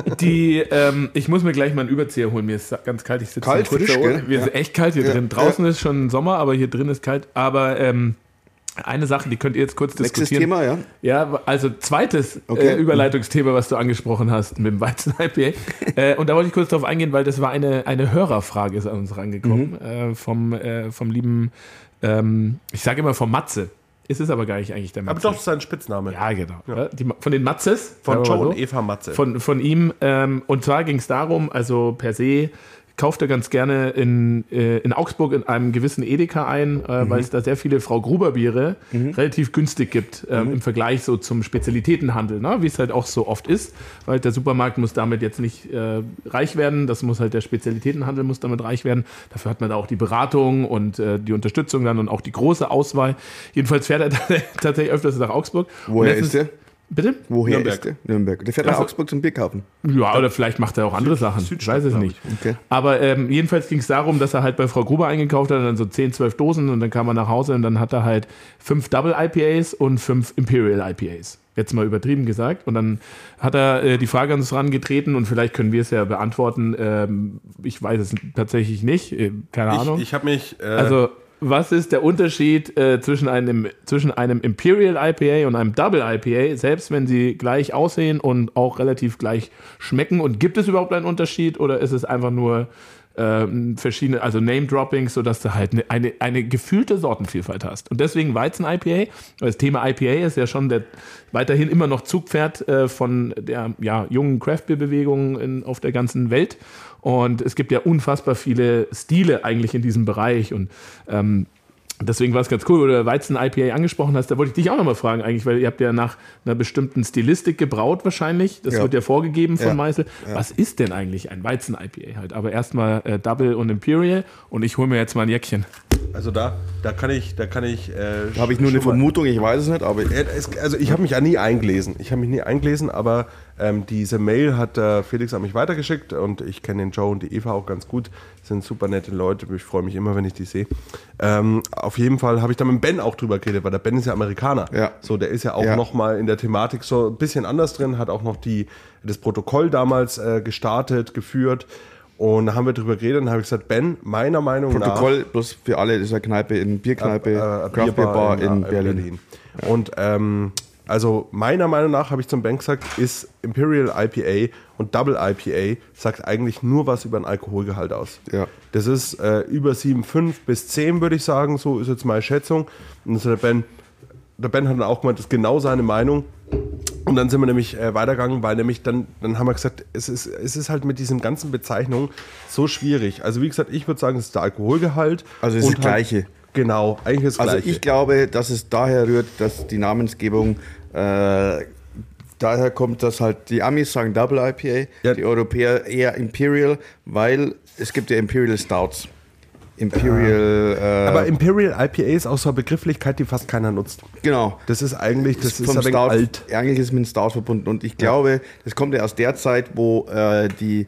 Ich muss mir gleich mal einen Überzieher holen, mir ist ganz kalt, ich sitze kalt, frisch, gell? Wir sind echt kalt hier drin. Draußen ist schon Sommer, aber hier drin ist kalt. Aber eine Sache, die könnt ihr jetzt kurz diskutieren. Nächstes Thema, ja? Ja, also zweites Überleitungsthema, was du angesprochen hast mit dem Weizen-IPA. Und da wollte ich kurz drauf eingehen, weil das war eine Hörerfrage, ist an uns rangekommen, vom lieben, ich sage immer vom Matze. Ist es aber gar nicht eigentlich der Matze. Aber doch, das ist sein Spitzname. Ja, genau. Ja. Von den Matzes. Von Joe und Eva Matze. Von ihm. Und zwar ging es darum, also per se kauft er ganz gerne in Augsburg in einem gewissen Edeka ein, weil es da sehr viele Frau Gruber Biere relativ günstig gibt im Vergleich so zum Spezialitätenhandel, ne? Wie es halt auch so oft ist, weil der Supermarkt muss damit jetzt nicht reich werden, das muss halt der Spezialitätenhandel muss damit reich werden. Dafür hat man da auch die Beratung und die Unterstützung dann und auch die große Auswahl. Jedenfalls fährt er tatsächlich öfters nach Augsburg. Woher ist der? Bitte? Woher ist der? Nürnberg. Der fährt nach Augsburg zum Bier kaufen. Ja, oder vielleicht macht er auch andere Sachen. Ich weiß es nicht. Okay. Aber jedenfalls ging es darum, dass er halt bei Frau Gruber eingekauft hat, dann so 10, 12 Dosen und dann kam er nach Hause und dann hat er halt 5 Double IPAs und 5 Imperial IPAs. Jetzt mal übertrieben gesagt. Und dann hat er die Frage an uns herangetreten und vielleicht können wir es ja beantworten. Ich weiß es tatsächlich nicht. Keine Ahnung. Ich habe mich... Was ist der Unterschied zwischen einem Imperial IPA und einem Double IPA, selbst wenn sie gleich aussehen und auch relativ gleich schmecken? Und gibt es überhaupt einen Unterschied oder ist es einfach nur verschiedene, also Name-Droppings, sodass du halt eine gefühlte Sortenvielfalt hast? Und deswegen Weizen-IPA, das Thema IPA ist ja schon weiterhin immer noch Zugpferd von der jungen Craft-Beer-Bewegung auf der ganzen Welt. Und es gibt ja unfassbar viele Stile eigentlich in diesem Bereich und Deswegen war es ganz cool, wo du Weizen-IPA angesprochen hast. Da wollte ich dich auch nochmal fragen eigentlich, weil ihr habt ja nach einer bestimmten Stilistik gebraut wahrscheinlich. Das wird ja vorgegeben von Meisel. Ja. Was ist denn eigentlich ein Weizen-IPA halt? Aber erstmal Double und Imperial und ich hole mir jetzt mal ein Jäckchen. Also da habe ich nur eine Vermutung, ich weiß es nicht, aber also ich habe mich ja nie eingelesen. Aber diese Mail hat Felix an mich weitergeschickt und ich kenne den Joe und die Eva auch ganz gut. Das sind super nette Leute, ich freue mich immer, wenn ich die sehe. Auf jeden Fall habe ich da mit Ben auch drüber geredet, weil der Ben ist ja Amerikaner. Ja. So, der ist ja auch nochmal in der Thematik so ein bisschen anders drin, hat auch noch das Protokoll damals gestartet, geführt. Und da haben wir drüber geredet und habe ich gesagt, Ben, meiner Meinung nach... Protokoll bloß für alle, das ist eine Kneipe, Bierkneipe, Craft Beer Bar in Berlin. Ja. Und also meiner Meinung nach, habe ich zum Ben gesagt, ist Imperial IPA und Double IPA sagt eigentlich nur was über den Alkoholgehalt aus. Ja. Das ist über 7,5 bis 10, würde ich sagen, so ist jetzt meine Schätzung. Und das ist der Ben hat dann auch gemeint, das ist genau seine Meinung. Und dann sind wir nämlich weitergegangen, weil nämlich dann haben wir gesagt, es ist halt mit diesen ganzen Bezeichnungen so schwierig. Also wie gesagt, ich würde sagen, es ist der Alkoholgehalt. Also es ist das Gleiche. Genau, eigentlich ist das Gleiche. Also ich glaube, dass es daher rührt, dass die Namensgebung daher kommt, dass halt die Amis sagen Double IPA, die Europäer eher Imperial, weil es gibt ja Imperial Stouts. Aber Imperial IPA ist auch so eine Begrifflichkeit, die fast keiner nutzt. Genau. Das ist eigentlich, das ist ein wenig alt. Eigentlich ist es mit dem Stout verbunden und ich glaube, das kommt ja aus der Zeit, wo die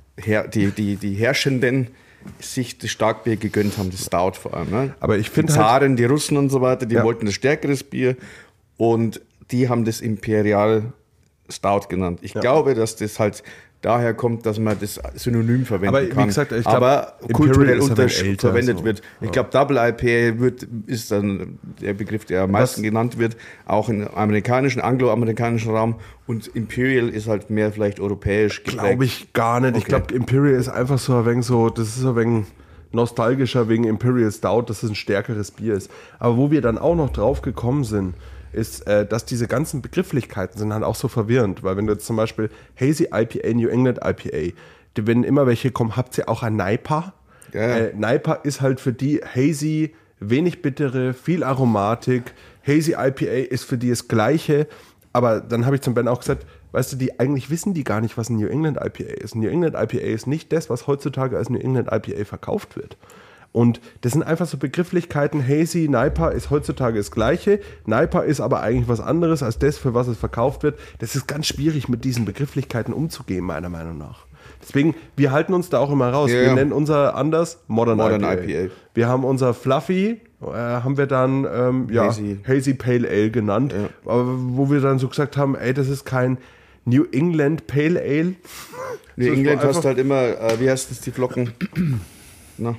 Herrschenden sich das Starkbier gegönnt haben, das Stout vor allem. Ne? Aber ich finde die Zaren, die Russen und so weiter, die wollten das stärkeres Bier und die haben das Imperial Stout genannt. Ich glaube, dass das halt daher kommt, dass man das synonym verwenden kann. Wie gesagt, ich aber kulturell verwendet wird. Ich glaube, Double IPA ist dann der Begriff, der am meisten genannt wird, auch im amerikanischen, angloamerikanischen Raum. Und Imperial ist halt mehr vielleicht europäisch geprägt. Glaube ich gar nicht. Okay. Ich glaube, Imperial ist einfach so ein wenig so, das ist so ein wenig nostalgischer wegen Imperial Stout, dass es ein stärkeres Bier ist. Aber wo wir dann auch noch drauf gekommen sind, ist, dass diese ganzen Begrifflichkeiten sind halt auch so verwirrend, weil wenn du jetzt zum Beispiel Hazy IPA, New England IPA, wenn immer welche kommen, habt ihr auch ein NIPA. Ja. NIPA ist halt für die Hazy, wenig bittere, viel Aromatik. Hazy IPA ist für die das Gleiche, aber dann habe ich zum Ben auch gesagt, weißt du, eigentlich wissen die gar nicht, was ein New England IPA ist. Ein New England IPA ist nicht das, was heutzutage als New England IPA verkauft wird. Und das sind einfach so Begrifflichkeiten. Hazy, NIPA ist heutzutage das Gleiche. NIPA ist aber eigentlich was anderes als das, für was es verkauft wird. Das ist ganz schwierig, mit diesen Begrifflichkeiten umzugehen, meiner Meinung nach. Deswegen, wir halten uns da auch immer raus. Wir nennen unser anders Modern IPA. Wir haben unser Fluffy, haben wir dann Hazy Pale Ale genannt. Ja. Wo wir dann so gesagt haben, ey, das ist kein New England Pale Ale. New England hast halt immer, wie heißt das, die Flocken? Na?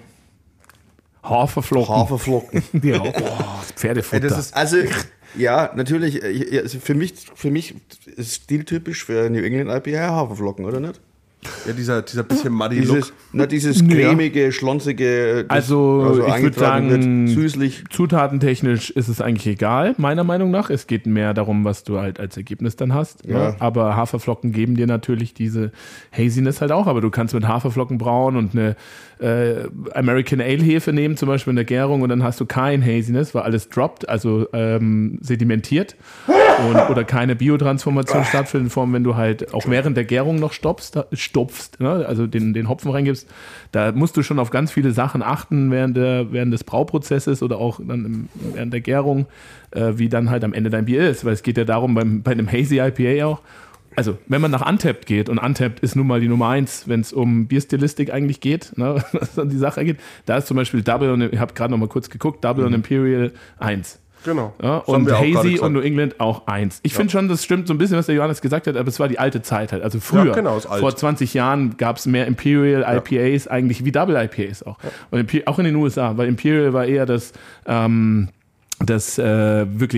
Haferflocken. Ja. Das Pferdefutter. Das ist, also, ja, natürlich, für mich ist stiltypisch für New England IPA Haferflocken, oder nicht? Ja, dieser bisschen muddy Look. Dieses cremige, schlonzige. Also ich würde sagen, süßlich. Zutatentechnisch ist es eigentlich egal, meiner Meinung nach. Es geht mehr darum, was du halt als Ergebnis dann hast. Ja. Ne? Aber Haferflocken geben dir natürlich diese Haziness halt auch. Aber du kannst mit Haferflocken brauen und eine American Ale Hefe nehmen, zum Beispiel in der Gärung, und dann hast du kein Haziness, weil alles droppt, also sedimentiert oder keine Biotransformation stattfindet, in Form, wenn du halt auch während der Gärung noch stopfst, ne? Also den Hopfen reingibst. Da musst du schon auf ganz viele Sachen achten während des Brauprozesses oder auch dann während der Gärung, wie dann halt am Ende dein Bier ist, weil es geht ja darum, bei einem Hazy IPA auch, also, wenn man nach Untappd geht, und Untappd ist nun mal die Nummer 1, wenn es um Bierstilistik eigentlich geht, ne, was dann die Sache geht, da ist zum Beispiel Double, und ich habe gerade noch mal kurz geguckt, Double und Imperial 1. Genau. Ja, und Hazy und New England auch 1. Ich finde schon, das stimmt so ein bisschen, was der Johannes gesagt hat, aber es war die alte Zeit halt. Also früher, vor 20 Jahren, gab es mehr Imperial IPAs eigentlich wie Double IPAs auch. Ja. Und auch in den USA, weil Imperial war eher das wirklich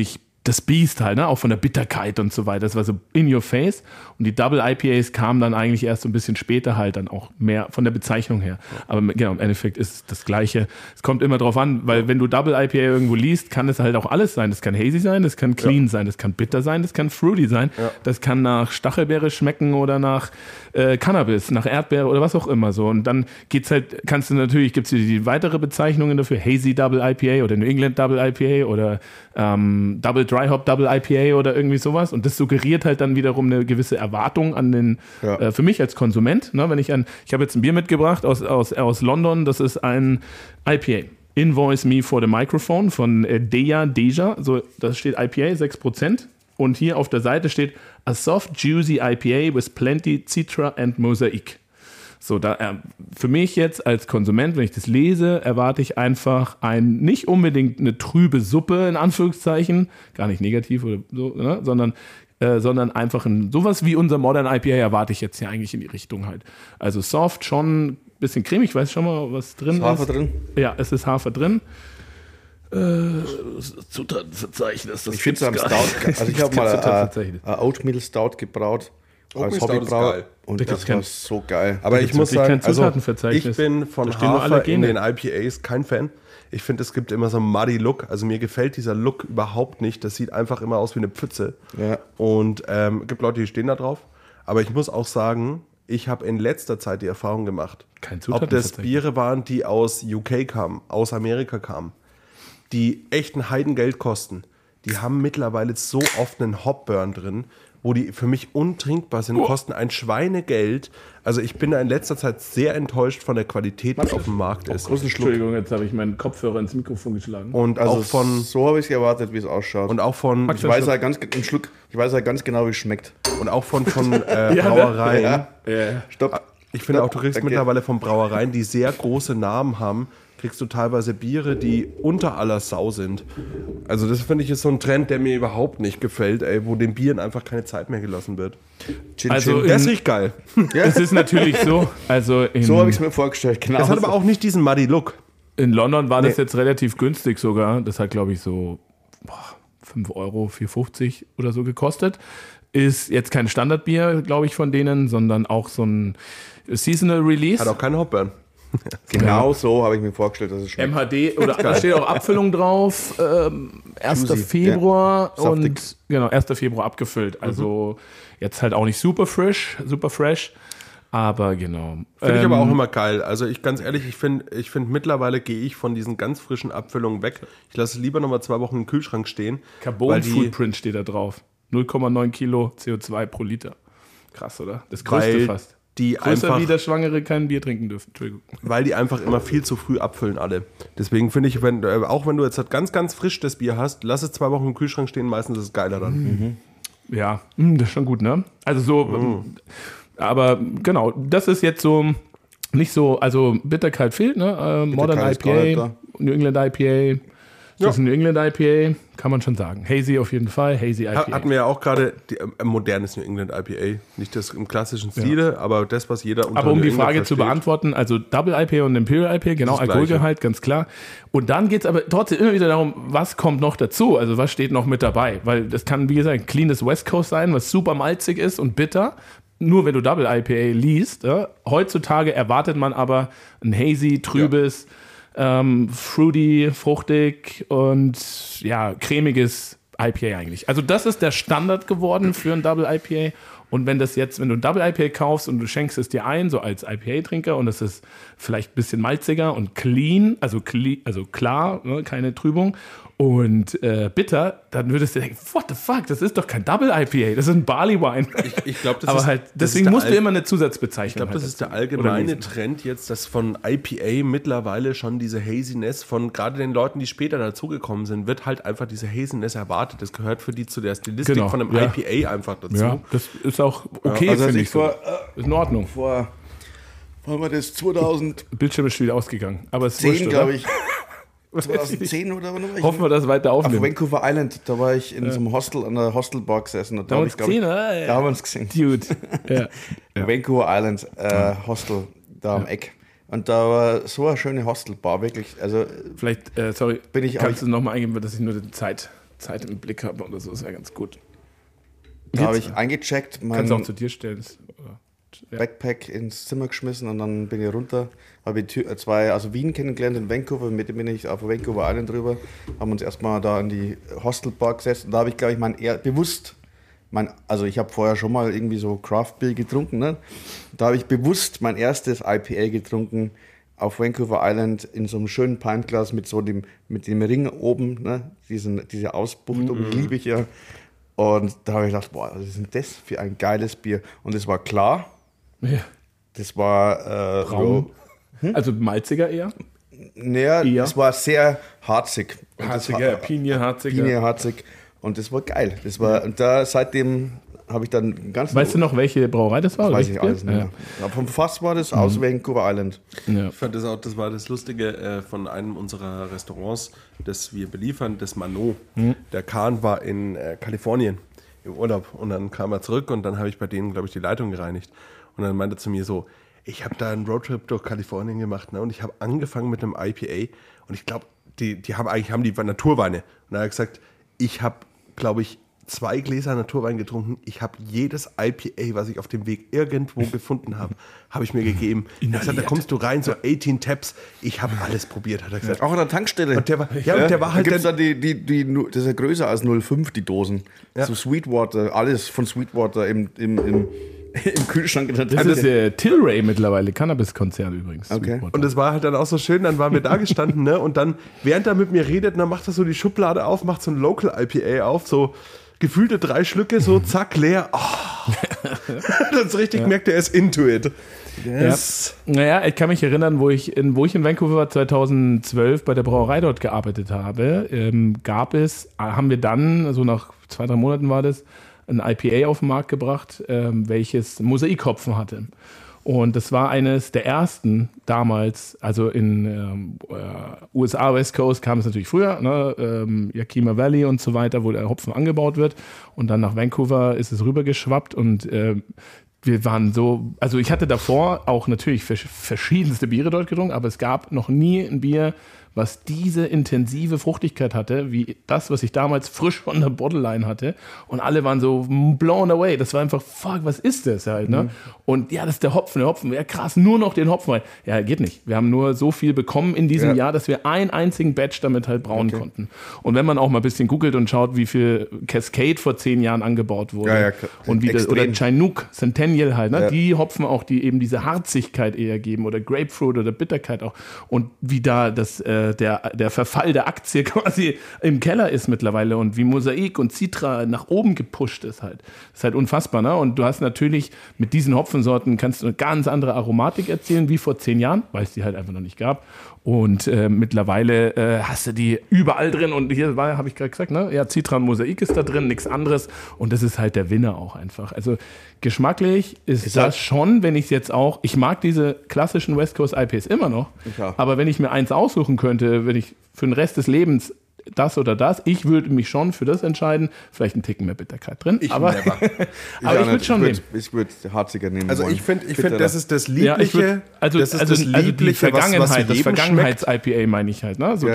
das Biest halt, ne? Auch von der Bitterkeit und so weiter. Das war so in your face. Und die Double IPAs kamen dann eigentlich erst so ein bisschen später halt dann auch mehr von der Bezeichnung her. Aber genau, im Endeffekt ist es das Gleiche. Es kommt immer drauf an, weil wenn du Double IPA irgendwo liest, kann es halt auch alles sein. Das kann hazy sein, das kann clean sein, das kann bitter sein, das kann fruity sein. Ja. Das kann nach Stachelbeere schmecken oder nach Cannabis, nach Erdbeere oder was auch immer so. Und dann geht's halt, gibt's die weitere Bezeichnungen dafür, Hazy Double IPA oder New England Double IPA oder Double Dry Hop Double IPA oder irgendwie sowas. Und das suggeriert halt dann wiederum eine gewisse Erwartung an den, für mich als Konsument. Ne, ich habe jetzt ein Bier mitgebracht aus London, das ist ein IPA. Invoice Me for the Microphone von Deja. So, das steht IPA, 6%. Und hier auf der Seite steht A soft, juicy IPA with plenty Citra and Mosaic. So, für mich jetzt als Konsument, wenn ich das lese, erwarte ich einfach nicht unbedingt eine trübe Suppe, in Anführungszeichen, gar nicht negativ oder so, ne, sondern einfach sowas wie unser Modern IPA erwarte ich jetzt ja eigentlich in die Richtung halt. Also soft, schon ein bisschen cremig, ich weiß schon mal, was drin ist. Hafer drin? Ja, es ist Hafer drin. Zutatenverzeichnis. Ich finde es am Stout. Also ich habe mal ein Oatmeal Stout gebraut. Als Hobbybrauer. Und das war so geil. Aber ich muss sagen, ich bin von Hafer in den IPAs kein Fan. Ich finde, es gibt immer so einen muddy Look. Also mir gefällt dieser Look überhaupt nicht. Das sieht einfach immer aus wie eine Pfütze. Ja. Und gibt Leute, die stehen da drauf. Aber ich muss auch sagen, ich habe in letzter Zeit die Erfahrung gemacht, ob das Biere waren, die aus UK kamen, aus Amerika kamen, die echt ein Heidengeld kosten. Die haben mittlerweile so oft einen Hopburn drin, wo die für mich untrinkbar sind, kosten ein Schweinegeld. Also ich bin da in letzter Zeit sehr enttäuscht von der Qualität, die auf dem Markt ist. Entschuldigung, jetzt habe ich meinen Kopfhörer ins Mikrofon geschlagen. Und also auch so habe ich es erwartet, wie es ausschaut. Und auch von... Ich weiß halt ganz genau, wie es schmeckt. Und auch von Brauereien. Stopp. Ich finde auch, du kriegst mittlerweile von Brauereien, die sehr große Namen haben, kriegst du teilweise Biere, die unter aller Sau sind. Also das finde ich ist so ein Trend, der mir überhaupt nicht gefällt, wo den Bieren einfach keine Zeit mehr gelassen wird. Also das riecht geil. Ja. Es ist natürlich so. Also so habe ich es mir vorgestellt. Genau. Das hat aber auch nicht diesen muddy Look. In London war das jetzt relativ günstig sogar. Das hat, glaube ich, so 5 Euro, 4,50 oder so gekostet. Ist jetzt kein Standardbier, glaube ich, von denen, sondern auch so ein Seasonal Release. Hat auch keinen Hopburn. Genau so habe ich mir vorgestellt, dass es schmeckt. MHD, oder da steht auch Abfüllung drauf, 1. Februar und genau, 1. Februar abgefüllt. Also jetzt halt auch nicht super fresh, aber genau. Finde ich aber auch immer geil. Also ganz ehrlich, ich finde mittlerweile gehe ich von diesen ganz frischen Abfüllungen weg. Ich lasse lieber nochmal 2 Wochen im Kühlschrank stehen. Carbon Footprint steht da drauf. 0,9 Kilo CO2 pro Liter. Krass, oder? Das größte fast. Die größer einfach, wie der Schwangere kein Bier trinken dürfen. Entschuldigung. Weil die einfach immer viel zu früh abfüllen alle. Deswegen finde ich, auch wenn du jetzt ganz, ganz frisch das Bier hast, lass es 2 Wochen im Kühlschrank stehen, meistens ist es geiler dann. Mhm. Ja, das ist schon gut, ne? Also so, aber genau, das ist jetzt so, nicht so, also Bitterkeit fehlt, ne? Modern IPA, New England IPA. Das ist ein New England IPA, kann man schon sagen. Hazy auf jeden Fall, Hazy IPA. Hatten wir ja auch gerade ein modernes New England IPA. Nicht das im klassischen Stile, aber das, was jeder unter Aber um die Frage zu beantworten, also Double IPA und Imperial IPA, genau, Alkoholgehalt, ganz klar. Und dann geht es aber trotzdem immer wieder darum, was kommt noch dazu? Also was steht noch mit dabei? Weil das kann, wie gesagt, ein cleanes West Coast sein, was super malzig ist und bitter. Nur wenn du Double IPA liest. Ja? Heutzutage erwartet man aber ein Hazy, trübes, fruity, fruchtig und ja, cremiges IPA eigentlich. Also das ist der Standard geworden für ein Double IPA. Und wenn du ein Double IPA kaufst und du schenkst es dir ein, so als IPA-Trinker, und es ist vielleicht ein bisschen malziger und clean, also klar, ne, keine Trübung, und bitter, dann würdest du denken, what the fuck, das ist doch kein Double IPA, das ist ein Barley Wine. Ich glaube, das aber ist, halt, deswegen musst du immer eine Zusatzbezeichnung. Ich glaube, das ist der allgemeine Trend jetzt, dass von IPA mittlerweile schon diese Haziness von gerade den Leuten, die später dazugekommen sind, wird halt einfach diese Haziness erwartet. Das gehört für die zu der Stilistik von einem IPA einfach dazu. Ja, das ist auch okay, also finde ich. Ist in Ordnung. Wann war das? 2000? Bildschirm ist schon wieder ausgegangen. Aber es 10, glaube ich. 2010 oder was? Hoffen wir, dass weiter aufnehmen. Auf Vancouver Island, da war ich in so einem Hostel, an der Hostelbar gesessen. Da haben wir uns gesehen. Dude. Ja. Vancouver Island Hostel, da am Eck. Und da war so eine schöne Hostelbar, wirklich. Also vielleicht, sorry, kannst du nochmal eingeben, dass ich nur die Zeit Zeit im Blick habe oder so, ist ja ganz gut. Da habe ich eingecheckt, Kannst du auch zu dir stellen. Backpack ins Zimmer geschmissen und dann bin ich runter. Habe ich zwei aus Wien kennengelernt in Vancouver, mit dem bin ich auf Vancouver Island drüber. Haben uns erstmal da in die Hostelbar gesetzt und da habe ich, glaube ich, also ich habe vorher schon mal irgendwie so Craft Beer getrunken, ne? Da habe ich bewusst mein erstes IPA getrunken auf Vancouver Island in so einem schönen Pintglas mit dem Ring oben, ne? Diese Ausbuchtung, liebe ich ja. Und da habe ich gedacht, boah, was ist denn das für ein geiles Bier? Und es war klar. Ja. Das war braun. Also malziger eher? Naja, es war sehr harzig. Pinieharzig. Und das war geil. Und da seitdem habe ich dann ganz. Weißt du noch, welche Brauerei das war? Weiß ich alles nicht mehr. Ja. Vom Fass war das aus Vancouver Island. Ja. Ich fand das war das Lustige von einem unserer Restaurants, das wir beliefern, das Manot. Der Kahn war in Kalifornien im Urlaub und dann kam er zurück und dann habe ich bei denen, glaube ich, die Leitung gereinigt. Und dann meinte er zu mir so, ich habe da einen Roadtrip durch Kalifornien gemacht, ne? Und ich habe angefangen mit einem IPA und ich glaube, die haben die Naturweine. Und dann hat er gesagt, ich habe, glaube ich, 2 Gläser Naturwein getrunken. Ich habe jedes IPA, was ich auf dem Weg irgendwo gefunden habe, habe ich mir gegeben. Er hat gesagt, da kommst du rein, so 18 Taps. Ich habe alles probiert, hat er gesagt. Auch an der Tankstelle. Und der war halt. Da gibt es dann das ist ja größer als 0,5, die Dosen. Ja. So Sweetwater, alles von Sweetwater im Kühlschrank. Das ist Tilray mittlerweile, Cannabis-Konzern übrigens. Okay. Und das war halt dann auch so schön, dann waren wir da gestanden, ne? Und dann, während er mit mir redet, dann macht er so die Schublade auf, macht so ein Local IPA auf, so gefühlte 3 Schlücke, so zack, leer. Oh. Das ist richtig gemerkt, er ist into it. Yes. Ja. Naja, ich kann mich erinnern, wo ich in Vancouver 2012 bei der Brauerei dort gearbeitet habe, haben wir dann, so nach 2-3 Monaten war das, ein IPA auf den Markt gebracht, welches Mosaikhopfen hatte. Und das war eines der ersten damals, also in USA West Coast kam es natürlich früher, ne, Yakima Valley und so weiter, wo der Hopfen angebaut wird. Und dann nach Vancouver ist es rübergeschwappt und wir waren so, also ich hatte davor auch natürlich verschiedenste Biere dort getrunken, aber es gab noch nie ein Bier, was diese intensive Fruchtigkeit hatte, wie das, was ich damals frisch von der Bottleline hatte. Und alle waren so blown away. Das war einfach, fuck, was ist das halt, ne? Und ja, das ist der Hopfen, ja krass, nur noch den Hopfen rein. Ja, geht nicht. Wir haben nur so viel bekommen in diesem Jahr, dass wir einen einzigen Batch damit halt brauen konnten. Und wenn man auch mal ein bisschen googelt und schaut, wie viel Cascade vor 10 Jahren angebaut wurde und wie das, oder Chinook, Centennial halt, ne? Die Hopfen auch, die eben diese Harzigkeit eher geben oder Grapefruit oder Bitterkeit auch. Und wie da das der Verfall der Aktie quasi im Keller ist mittlerweile und wie Mosaik und Citra nach oben gepusht ist halt. Das ist halt unfassbar, ne? Und du hast natürlich mit diesen Hopfensorten kannst du eine ganz andere Aromatik erzielen wie vor 10 Jahren, weil es die halt einfach noch nicht gab. Und mittlerweile hast du die überall drin und hier habe ich gerade gesagt, ne? Ja, Citra und Mosaik ist da drin, nichts anderes und das ist halt der Winner auch einfach. Also geschmacklich ist das schon, wenn ich es jetzt auch, ich mag diese klassischen West Coast IPAs immer noch, aber wenn ich mir eins aussuchen könnte, wenn ich für den Rest des Lebens das oder das, ich würde mich schon für das entscheiden, vielleicht einen Ticken mehr Bitterkeit drin, aber ich würde schon nehmen. Ich würde harziger nehmen. Also ich finde, das ist das Liebliche, also die Vergangenheit, das Vergangenheits-IPA meine ich halt, ne? So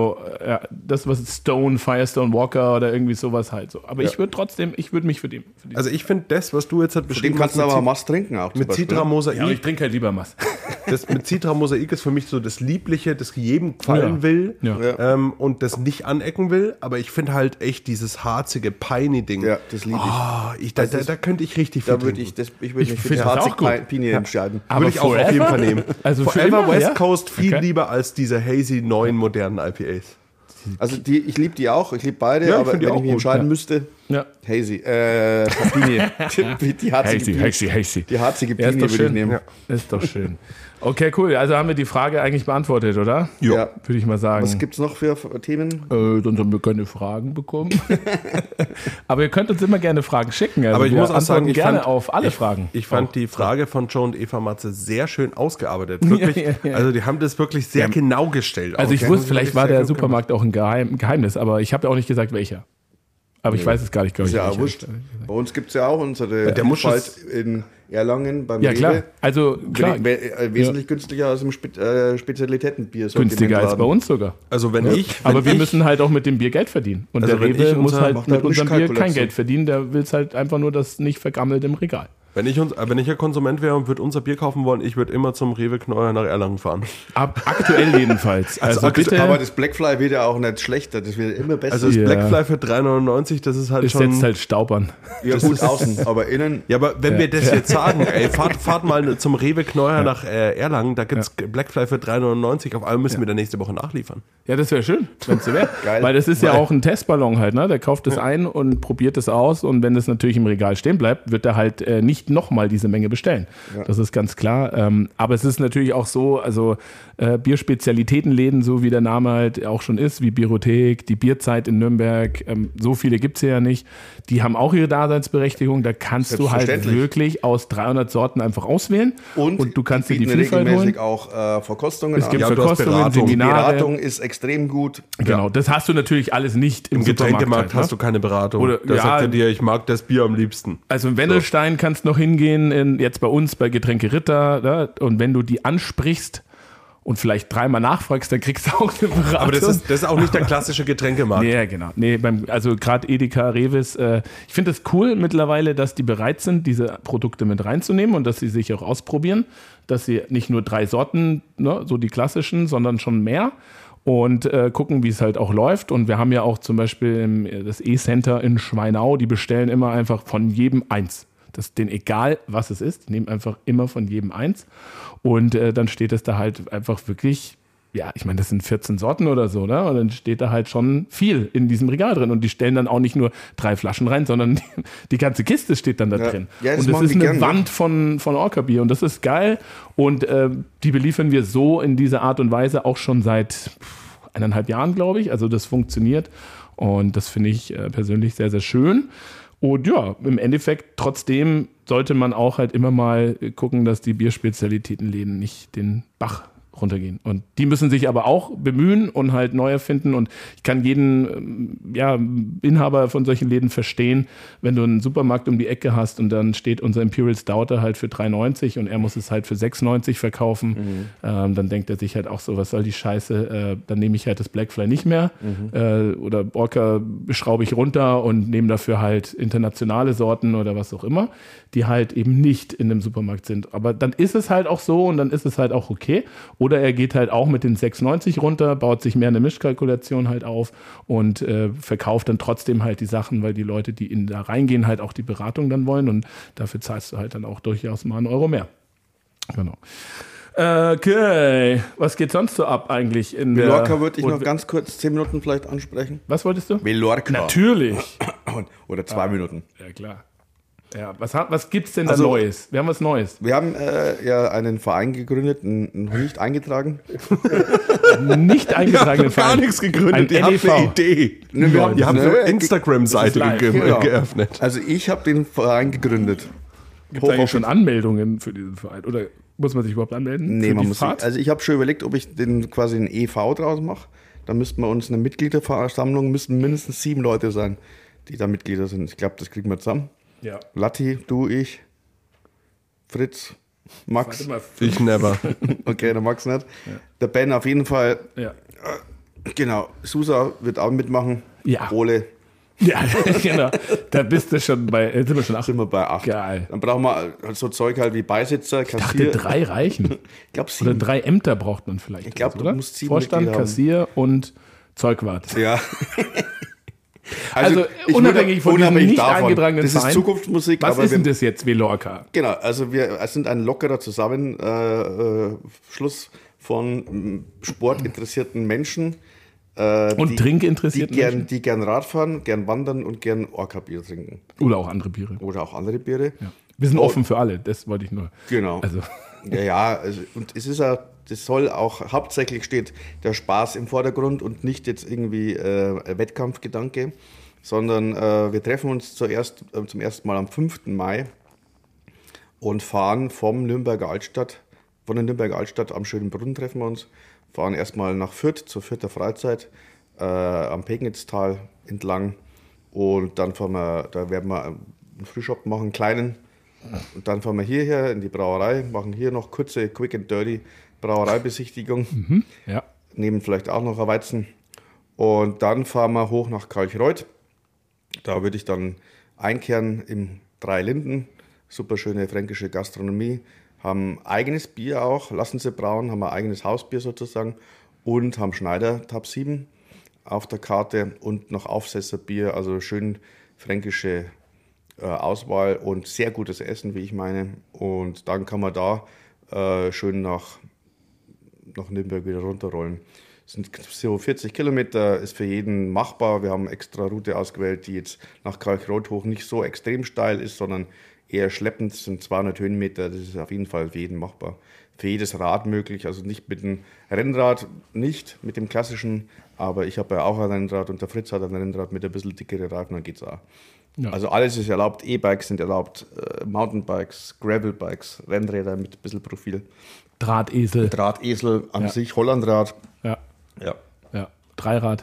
das was Stone, Firestone Walker oder irgendwie sowas halt so. Aber ich würde mich für den. Also ich finde das, was du jetzt halt beschrieben hast, kannst du aber Mass trinken auch. Mit Citra Mosaik. Ja, ich trinke halt lieber Mass. Das mit Citra Mosaik ist für mich so das Liebliche, das jedem gefallen will und das nicht anecken will, aber ich finde halt echt dieses harzige, piney-Ding. Ja, das liebe ich. Da könnte ich richtig viel trinken. Ich würde mich für das harzige Piney entscheiden. Aber würde ich auch auf jeden Fall nehmen. Also Forever West Coast viel lieber als diese hazy neuen modernen IPAs. Also ich liebe die auch, ich liebe beide, aber wenn ich mich entscheiden müsste, Hazy, Pini. Die harzige Pini würde ich nehmen. Ja. Ist doch schön. Okay, cool. Also haben wir die Frage eigentlich beantwortet, oder? Ja. Würde ich mal sagen. Was gibt es noch für Themen? Sonst haben wir keine Fragen bekommen. Aber ihr könnt uns immer gerne Fragen schicken. Also aber ich muss auch sagen, ich gerne auf alle Fragen. Ich fand die Frage von Joe und Eva Matze sehr schön ausgearbeitet. Wirklich. Ja. Also die haben das wirklich sehr genau gestellt. Also ich wusste, vielleicht war der Supermarkt auch ein Geheimnis, aber ich habe ja auch nicht gesagt, welcher. Aber ich weiß es gar nicht, glaube ich. Ist ja auch wurscht. Bei uns gibt es ja auch unsere der Vielfalt in Erlangen beim Ja, klar. Rewe. Also, klar. Wesentlich günstiger als im Spezialitätenbier. Günstiger als bei uns sogar. Also Aber wir müssen halt auch mit dem Bier Geld verdienen. Und Also der Rewe muss halt mit unserem Bier kein Mischkalkulation. Geld verdienen. Der will es halt einfach nur, dass nicht vergammelt im Regal. Wenn ich ja Konsument wäre und würde unser Bier kaufen wollen, ich würde immer zum Rewe Kneuer nach Erlangen fahren. Aktuell jedenfalls. Also bitte. Aber das Blackfly wird ja auch nicht schlechter, das wird immer besser. Also das Blackfly für 3,99, das ist halt Es schon... setzt halt Staub an. ja gut außen, aber innen... Ja, aber wenn wir das jetzt sagen, ey, fahrt mal zum Rewe Kneuer nach Erlangen, da gibt's Blackfly für 3,99, auf einmal müssen wir da nächste Woche nachliefern. Ja, das wäre schön, wenn es so wäre. Geil. Weil das ist ja auch ein Testballon halt, ne? Der kauft das ein und probiert es aus und wenn es natürlich im Regal stehen bleibt, wird er halt nicht nochmal diese Menge bestellen. Ja. Das ist ganz klar. Aber es ist natürlich auch so, also Bierspezialitätenläden, so wie der Name halt auch schon ist, wie Bierothek, die Bierzeit in Nürnberg, so viele gibt es ja nicht. Die haben auch ihre Daseinsberechtigung. Da kannst du halt wirklich aus 300 Sorten einfach auswählen und du kannst dir die Vielfalt regelmäßig holen. auch Verkostungen. Es gibt Ja, Verkostungen, Die Seminare. Beratung ist extrem gut. Genau, das hast du natürlich alles nicht im Getränkemarkt Supermarkt hast du keine Beratung. Oder- Da ja, sagt er dir, ich mag das Bier am liebsten. Also in Wendelstein kannst du noch hingehen, jetzt bei uns bei Getränke Ritter, ne? Und wenn du die ansprichst und vielleicht dreimal nachfragst, dann kriegst du auch eine Beratung. Aber das ist auch nicht der klassische Getränkemarkt. Ja, genau. Nee, also gerade Edeka, Revis, ich finde es cool mittlerweile, dass die bereit sind, diese Produkte mit reinzunehmen und dass sie sich auch ausprobieren, dass sie nicht nur 3 Sorten, ne, so die klassischen, sondern schon mehr und gucken, wie es halt auch läuft. Und wir haben ja auch zum Beispiel das E-Center in Schweinau, die bestellen immer einfach von jedem eins. Das ist denen egal, was es ist. Die nehmen einfach immer von jedem eins. Und dann steht es da halt einfach wirklich, ja, ich meine, das sind 14 Sorten oder so, ne? Und dann steht da halt schon viel in diesem Regal drin. Und die stellen dann auch nicht nur 3 Flaschen rein, sondern die ganze Kiste steht dann da drin. Ja, das und das machen ist die eine gern, Wand von Orca-Bier. Und das ist geil. Und die beliefern wir so in dieser Art und Weise auch schon seit 1,5 Jahren, glaube ich. Also das funktioniert. Und das finde ich persönlich sehr, sehr schön. Und ja, im Endeffekt trotzdem sollte man auch halt immer mal gucken, dass die Bierspezialitätenläden nicht den Bach runtergehen. Und die müssen sich aber auch bemühen und halt neu erfinden. Und ich kann jeden Inhaber von solchen Läden verstehen, wenn du einen Supermarkt um die Ecke hast und dann steht unser Imperial Stouter halt für 3,90 und er muss es halt für 6,90 verkaufen. Dann denkt er sich halt auch so, was soll die Scheiße? Dann nehme ich halt das Blackfly nicht mehr. Oder Orca schraube ich runter und nehme dafür halt internationale Sorten oder was auch immer, die halt eben nicht in dem Supermarkt sind. Aber dann ist es halt auch so und dann ist es halt auch okay. Oder er geht halt auch mit den 6,90 runter, baut sich mehr eine Mischkalkulation halt auf und verkauft dann trotzdem halt die Sachen, weil die Leute, die da reingehen, halt auch die Beratung dann wollen und dafür zahlst du halt dann auch durchaus mal 1 Euro mehr. Genau. Okay, was geht sonst so ab eigentlich? Velorca würde ich noch ganz kurz 10 Minuten vielleicht ansprechen. Was wolltest du? Velorca. Natürlich. Oder 2 Minuten. Ja, klar. Ja, was gibt's denn da Neues? Wir haben was Neues. Wir haben ja einen Verein gegründet, noch nicht eingetragen. Nicht eingetragenen Gar Verein. nichts gegründet, Ein ihr habt NEV. eine Idee. Wir haben eine Instagram-Seite Genau. geöffnet. Also ich habe den Verein gegründet. Gibt es eigentlich schon Anmeldungen für diesen Verein? Oder muss man sich überhaupt anmelden? Nee, für man die muss Fahrt? also ich habe schon überlegt, ob ich den quasi ein EV draus mache. Da müssten wir uns eine Mitgliederversammlung, müssten mindestens 7 Leute sein, die da Mitglieder sind. Ich glaube, das kriegen wir zusammen. Ja. Latti, du, ich, Fritz, Max. Warte mal. Ich never. Okay, der Max nicht. Ja. Der Ben auf jeden Fall. Ja. Genau. Susa wird auch mitmachen. Ja. Ole. Ja, genau. Da bist du schon sind wir schon 8. Sind wir bei 8. Geil. Dann brauchen wir so Zeug halt wie Beisitzer, Ich dachte, Kassier. 3 reichen. Ich glaube Oder 7. 3 Ämter braucht man vielleicht. Ich glaube, du oder? musst 7 Vorstand, Mitglieder haben. Kassier und Zeugwart. Ja. Also ich unabhängig von diesem nicht eingetragenen Das Verein. ist Zukunftsmusik. Was aber ist denn wir, das jetzt, Velorca? Genau, also wir sind ein lockerer Zusammenschluss von sportinteressierten Menschen. Und trinkinteressierten Menschen? Die gern Radfahren, gern wandern und gern Orca-Bier trinken. Oder auch andere Biere. Oder auch andere Biere. Ja. Wir sind offen für alle, das wollte ich nur. Genau. Also. Ja, also, und es ist ja, das soll auch, hauptsächlich steht der Spaß im Vordergrund und nicht jetzt irgendwie Wettkampfgedanke, sondern wir treffen uns zum ersten Mal am 5. Mai und fahren von der Nürnberger Altstadt am Schönbrunn treffen wir uns, fahren erstmal nach Fürth zur Fürther Freizeit am Pegnitztal entlang Und dann werden wir einen Frühshop machen, einen kleinen. Und dann fahren wir hierher in die Brauerei, machen hier noch kurze Quick and Dirty Brauereibesichtigung. Ja. Nehmen vielleicht auch noch ein Weizen. Und dann fahren wir hoch nach Kalchreuth. Da würde ich dann einkehren im Drei Linden. Super schöne fränkische Gastronomie. Haben eigenes Bier auch, lassen sie brauen, haben ein eigenes Hausbier sozusagen. Und haben Schneider Tab 7 auf der Karte und noch Aufsesserbier, also schön fränkische Auswahl und sehr gutes Essen, wie ich meine. Und dann kann man da schön nach Nürnberg wieder runterrollen. Es sind so 40 Kilometer, ist für jeden machbar. Wir haben eine extra Route ausgewählt, die jetzt nach Kalchreuth hoch nicht so extrem steil ist, sondern eher schleppend. Das sind 200 Höhenmeter, das ist auf jeden Fall für jeden machbar. Für jedes Rad möglich, also nicht mit dem Rennrad, nicht mit dem klassischen, aber ich habe ja auch ein Rennrad und der Fritz hat ein Rennrad mit ein bisschen dickere Reifen, dann geht's auch. Ja. Also alles ist erlaubt, E-Bikes sind erlaubt, Mountainbikes, Gravelbikes, Rennräder mit ein bisschen Profil. Drahtesel an sich, Hollandrad. Ja. Dreirad,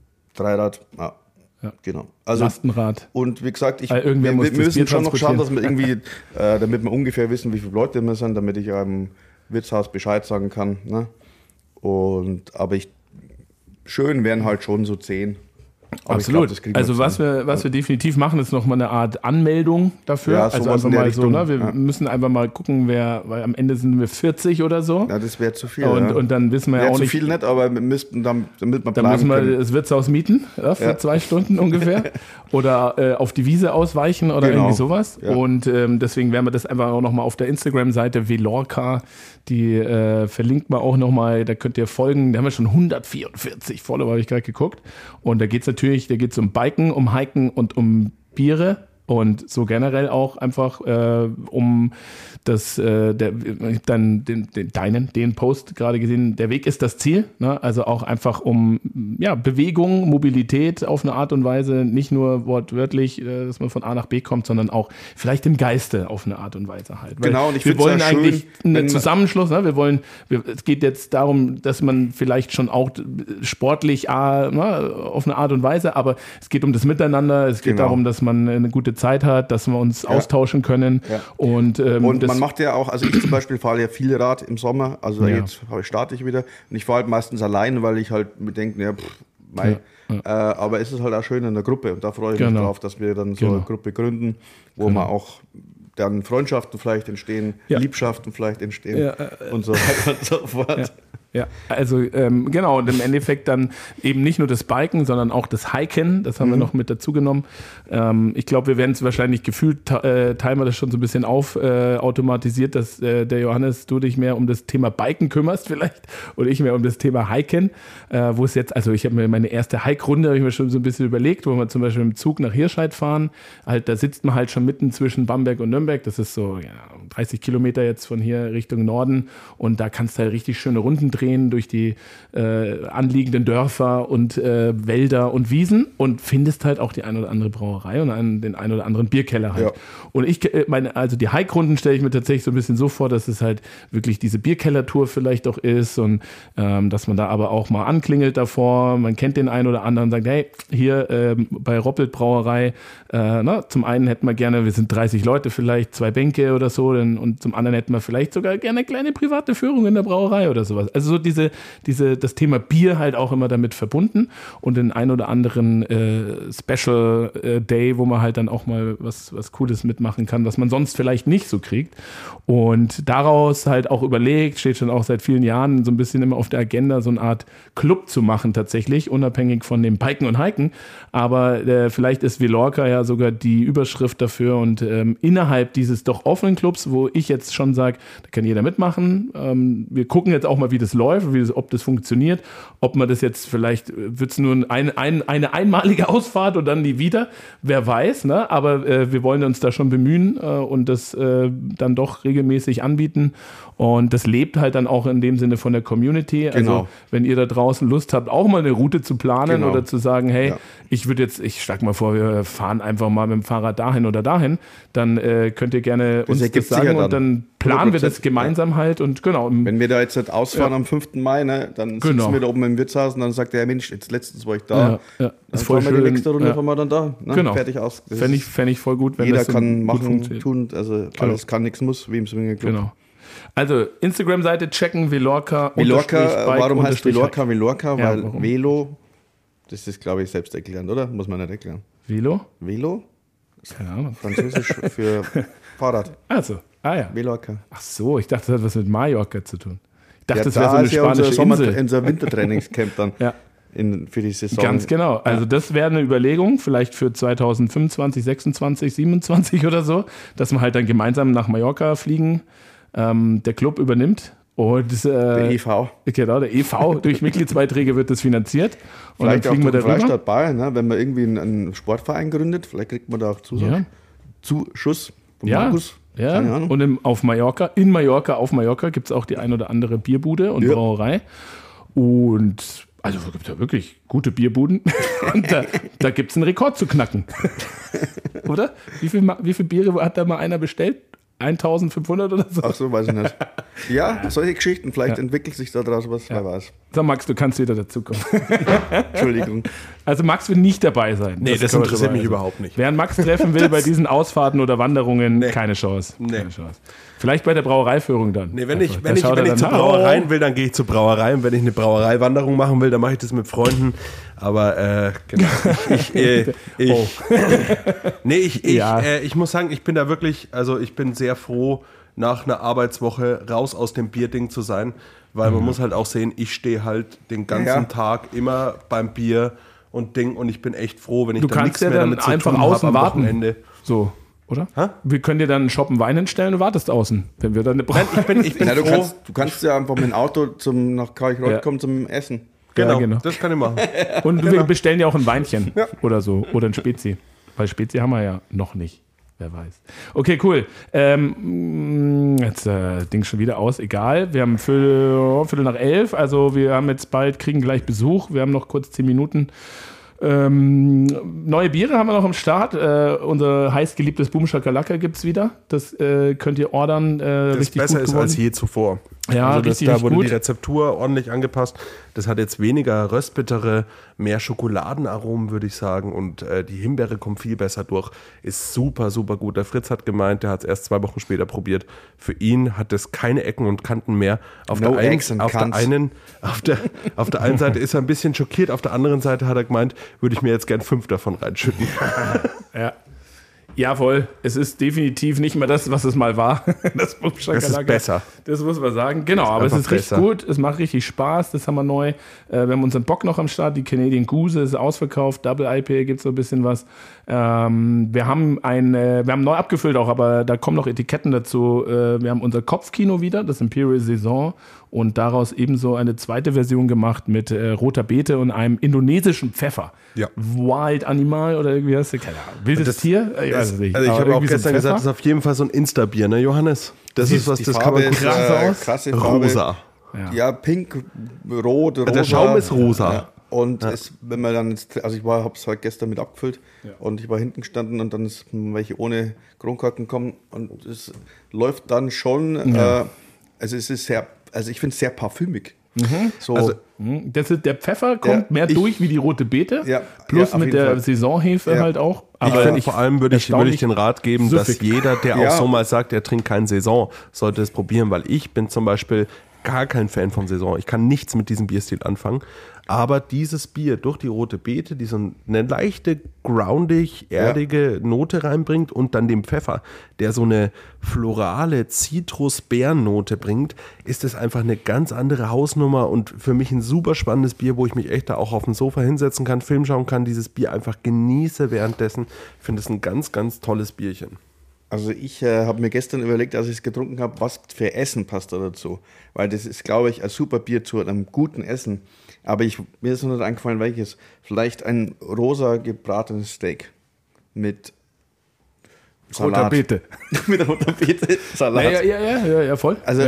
ja. Genau. Also, Lastenrad. Und wie gesagt, wir müssen schon noch schauen, dass wir irgendwie, damit wir ungefähr wissen, wie viele Leute wir sind, damit ich einem Wirtshaus Bescheid sagen kann. Ne? Aber schön wären halt schon so 10. Aber absolut. Ich glaub, also was wir definitiv machen, ist nochmal eine Art Anmeldung dafür. Ja, also einfach mal Richtung, so, wir müssen einfach mal gucken, weil am Ende sind wir 40 oder so. Ja, das wäre zu viel. Und dann wissen wir ja auch nicht. Zu viel nicht, aber wir müssten damit man planen dann müssen wir das Wirtshaus mieten, für 2 Stunden ungefähr. Oder auf die Wiese ausweichen oder irgendwie sowas. Ja. Und deswegen werden wir das einfach auch nochmal auf der Instagram-Seite Velorca, die verlinkt man auch nochmal, da könnt ihr folgen. Da haben wir schon 144 Follower, habe ich gerade geguckt. Und da geht es um Biken, um Hiken und um Biere. Und so generell auch einfach um den Post gerade gesehen, der Weg ist das Ziel. Ne? Also auch einfach um Bewegung, Mobilität auf eine Art und Weise, nicht nur wortwörtlich, dass man von A nach B kommt, sondern auch vielleicht im Geiste auf eine Art und Weise halt. Weil genau, und ich wir wollen eigentlich schön, einen Zusammenschluss. Ne? Es geht jetzt darum, dass man vielleicht schon auch sportlich auf eine Art und Weise, aber es geht um das Miteinander, es geht darum, dass man eine gute Zeit hat, dass wir uns austauschen können. Ja. Und man macht ja auch, also ich zum Beispiel fahre ja viel Rad im Sommer, also jetzt starte ich wieder und ich fahre halt meistens allein, weil ich halt mir denke, aber es ist halt auch schön in der Gruppe und da freue ich mich drauf, dass wir dann so eine Gruppe gründen, wo man auch dann Freundschaften vielleicht entstehen, Liebschaften vielleicht entstehen und so weiter und so fort. Ja, also genau, und im Endeffekt dann eben nicht nur das Biken, sondern auch das Hiken, das haben wir noch mit dazu genommen. Ich glaube, wir werden es wahrscheinlich gefühlt, teilen wir das schon so ein bisschen auf, automatisiert, dass der Johannes, du dich mehr um das Thema Biken kümmerst vielleicht und ich mehr um das Thema Hiken, wo es jetzt, also ich habe mir meine erste Hike-Runde, habe ich mir schon so ein bisschen überlegt, wo wir zum Beispiel im Zug nach Hirscheid fahren, halt, da sitzt man halt schon mitten zwischen Bamberg und Nürnberg, das ist so 30 Kilometer jetzt von hier Richtung Norden und da kannst du halt richtig schöne Runden drehen durch die anliegenden Dörfer und Wälder und Wiesen und findest halt auch die ein oder andere Brauerei und den ein oder anderen Bierkeller halt. Ja. Und also die Hike-Runden stelle ich mir tatsächlich so ein bisschen so vor, dass es halt wirklich diese Bierkellertour vielleicht auch ist und dass man da aber auch mal anklingelt davor, man kennt den einen oder anderen und sagt, hey, hier bei Roppelt Brauerei, zum einen hätten wir gerne, wir sind 30 Leute vielleicht, 2 Bänke oder so und zum anderen hätten wir vielleicht sogar gerne eine kleine private Führung in der Brauerei oder sowas. Also so das Thema Bier halt auch immer damit verbunden und den ein oder anderen Special Day, wo man halt dann auch mal was Cooles mitmachen kann, was man sonst vielleicht nicht so kriegt. Und daraus halt auch überlegt, steht schon auch seit vielen Jahren so ein bisschen immer auf der Agenda, so eine Art Club zu machen tatsächlich, unabhängig von dem Biken und Hiken. Aber vielleicht ist Velorca ja sogar die Überschrift dafür und innerhalb dieses doch offenen Clubs, wo ich jetzt schon sage, da kann jeder mitmachen. Wir gucken jetzt auch mal, wie das läuft, ob das funktioniert, ob man das jetzt vielleicht, wird es nur eine einmalige Ausfahrt und dann nie wieder, wer weiß, ne? Aber wir wollen uns da schon bemühen und das dann doch regelmäßig anbieten und das lebt halt dann auch in dem Sinne von der Community, also wenn ihr da draußen Lust habt, auch mal eine Route zu planen oder zu sagen, hey, ich schlage mal vor, wir fahren einfach mal mit dem Fahrrad dahin oder dahin, dann könnt ihr gerne uns das sagen. ja dann. Und dann planen wir das gemeinsam halt und genau. Wenn wir da jetzt halt ausfahren am 5. Mai, ne, dann sitzen wir da oben im Wirtshaus und dann sagt der Mensch, jetzt letztens war ich da. Dann ist voll schön. Die nächste Runde fahren wir dann da. Ne? Genau. Fertig aus. Fände ich voll gut, wenn jeder das kann gut machen, tun, also alles kann, nichts muss, wie im Swingerclub. Genau. Also Instagram-Seite checken, Velorca. Warum heißt Velorca Velorca? Weil warum? Velo, das ist, glaube ich, selbst erklärend, oder? Muss man nicht erklären. Velo? Keine Ahnung. Französisch für Fahrrad. Also, ja. Velorca. Ach so, ich dachte, das hat was mit Mallorca zu tun. Ich dachte, das wäre so eine spanische Insel. Unser Wintertrainingscamp dann für die Saison. Ganz genau. Also das wäre eine Überlegung, vielleicht für 2025, 26, 27 oder so, dass wir halt dann gemeinsam nach Mallorca fliegen. Der Club übernimmt. Und, der EV. Genau, der EV. Durch Mitgliedsbeiträge wird das finanziert. Und vielleicht dann fliegen wir darüber. Freistaat Bayern, ne? Wenn man irgendwie einen Sportverein gründet, vielleicht kriegt man da auch Zuschuss von Markus. Ja, und auf Mallorca gibt es auch die ein oder andere Bierbbude und Brauerei. Und also es gibt ja wirklich gute Bierbuden. Und da gibt es einen Rekord zu knacken. Oder? Wie viel Biere hat da mal einer bestellt? 1500 oder so? Ach so, weiß ich nicht. Ja, solche Geschichten, vielleicht entwickelt sich da draus was, wer weiß. So, Max, du kannst wieder dazukommen. Entschuldigung. Also Max wird nicht dabei sein. Nee, das interessiert mich überhaupt nicht. Wer einen Max treffen will bei diesen Ausfahrten oder Wanderungen, keine Chance. Keine Chance. Vielleicht bei der Brauereiführung dann. Nee, wenn ich zu Brauereien will, dann gehe ich zur Brauerei. Und wenn ich eine Brauereiwanderung machen will, dann mache ich das mit Freunden. Aber genau. Ich muss sagen, ich bin da wirklich, also ich bin sehr froh, nach einer Arbeitswoche raus aus dem Bierding zu sein, weil man muss halt auch sehen, ich stehe halt den ganzen Tag immer beim Bier und Ding und ich bin echt froh, wenn ich dann nichts mehr damit zu tun habe am Wochenende. So, oder? Wir können dir dann einen Shoppen Wein hinstellen und wartest außen, wenn wir dann eine Ich bin froh. Du kannst ja einfach mit dem Auto nach Karlsruhe kommen zum Essen. Genau, das kann ich machen. Und wir bestellen ja auch ein Weinchen oder so oder ein Spezi, weil Spezi haben wir ja noch nicht. Wer weiß. Okay, cool. Jetzt Ding schon wieder aus. Egal. Wir haben Viertel nach 11. Also wir haben jetzt kriegen gleich Besuch. Wir haben noch kurz 10 Minuten. Neue Biere haben wir noch am Start. Unser heißgeliebtes Boom Shakalaka gibt es wieder. Das könnt ihr ordern. Das richtig besser gut ist als je zuvor. Ja, also da wurde die Rezeptur ordentlich angepasst. Das hat jetzt weniger röstbittere, mehr Schokoladenaromen, würde ich sagen. Und die Himbeere kommt viel besser durch. Ist super, super gut. Der Fritz hat gemeint, der hat es erst 2 Wochen später probiert. Für ihn hat es keine Ecken und Kanten mehr. Auf der einen Seite ist er ein bisschen schockiert, auf der anderen Seite hat er gemeint, würde ich mir jetzt gern 5 davon reinschütten. Ja. Ja, voll. Es ist definitiv nicht mehr das, was es mal war. Das ist besser. Das muss man sagen. Genau, aber es ist richtig gut. Es macht richtig Spaß. Das haben wir neu. Wir haben unseren Bock noch am Start. Die Canadian Goose ist ausverkauft. Double IPA gibt es so ein bisschen was. Wir haben neu abgefüllt auch, aber da kommen noch Etiketten dazu. Wir haben unser Kopfkino wieder, das Imperial Saison. Und daraus ebenso eine zweite Version gemacht mit roter Beete und einem indonesischen Pfeffer. Ja. Wild Animal oder irgendwie heißt das? Keine Ahnung. Wildes Tier? Ich weiß es nicht. Also ich habe auch gestern gesagt, das ist auf jeden Fall so ein Insta-Bier, ne, Johannes? Das ist was, das kann man krass aus. Krasse Farbe. Rosa. Ja, pink, rot, rosa. Der Schaum ist rosa. Ja. Und wenn man dann jetzt, also ich habe es halt gestern mit abgefüllt und ich war hinten gestanden und dann ist welche ohne Kronkorken kommen und es läuft dann schon, also es ist sehr, also ich finde es sehr parfümig. So. Also, der Pfeffer kommt mehr durch wie die rote Beete, plus mit der Fall. Saisonhefe halt auch. Aber vor allem würde ich den Rat geben, dass jeder, der auch so mal sagt, er trinkt kein Saison, sollte es probieren, weil ich bin zum Beispiel gar kein Fan vom Saison. Ich kann nichts mit diesem Bierstil anfangen. Aber dieses Bier durch die rote Beete, die so eine leichte, groundig, erdige Note reinbringt und dann den Pfeffer, der so eine florale Zitrus-Beerennote bringt, ist es einfach eine ganz andere Hausnummer und für mich ein super spannendes Bier, wo ich mich echt da auch auf dem Sofa hinsetzen kann, Film schauen kann, dieses Bier einfach genieße währenddessen. Ich finde es ein ganz, ganz tolles Bierchen. Also ich habe mir gestern überlegt, als ich es getrunken habe, was für Essen passt da dazu. Weil das ist, glaube ich, ein super Bier zu einem guten Essen. Aber mir ist noch nicht eingefallen, welches. Vielleicht ein rosa gebratenes Steak mit Salat. Roter Beete. Mit roter Beete, Salat. Ja, voll. Also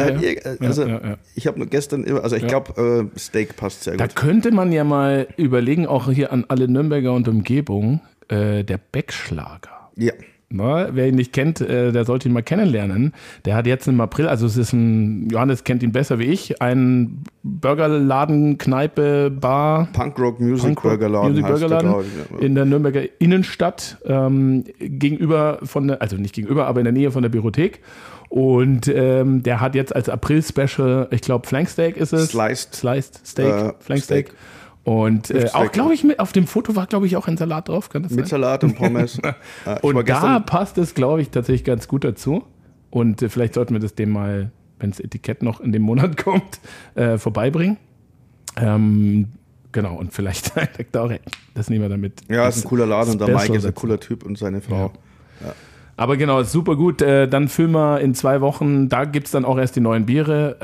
ich habe gestern, also ich glaube, Steak passt sehr gut. Da könnte man ja mal überlegen, auch hier an alle Nürnberger und Umgebung, der Beckschlager. Ja. Ne? Wer ihn nicht kennt, der sollte ihn mal kennenlernen. Der hat jetzt im April, also es ist Johannes kennt ihn besser wie ich, ein Burgerladen, Kneipe, Bar. Punkrock Music Burgerladen in der Nürnberger Innenstadt, gegenüber nicht gegenüber, aber in der Nähe von der Bibliothek. Und der hat jetzt als April-Special, ich glaube Flanksteak ist es. Sliced Steak, Flanksteak. Und auch, glaube ich, auf dem Foto war, glaube ich, auch ein Salat drauf. Kann das sein? Mit Salat und Pommes. Und da passt es, glaube ich, tatsächlich ganz gut dazu. Und vielleicht sollten wir das dem mal, wenn das Etikett noch in dem Monat kommt, vorbeibringen. Genau, und vielleicht das nehmen wir damit. Ja, ist ein cooler Laden und der Mike ist ein cooler Typ und seine Frau. Ja. Aber genau, ist super gut. Dann füllen wir in 2 Wochen, da gibt es dann auch erst die neuen Biere,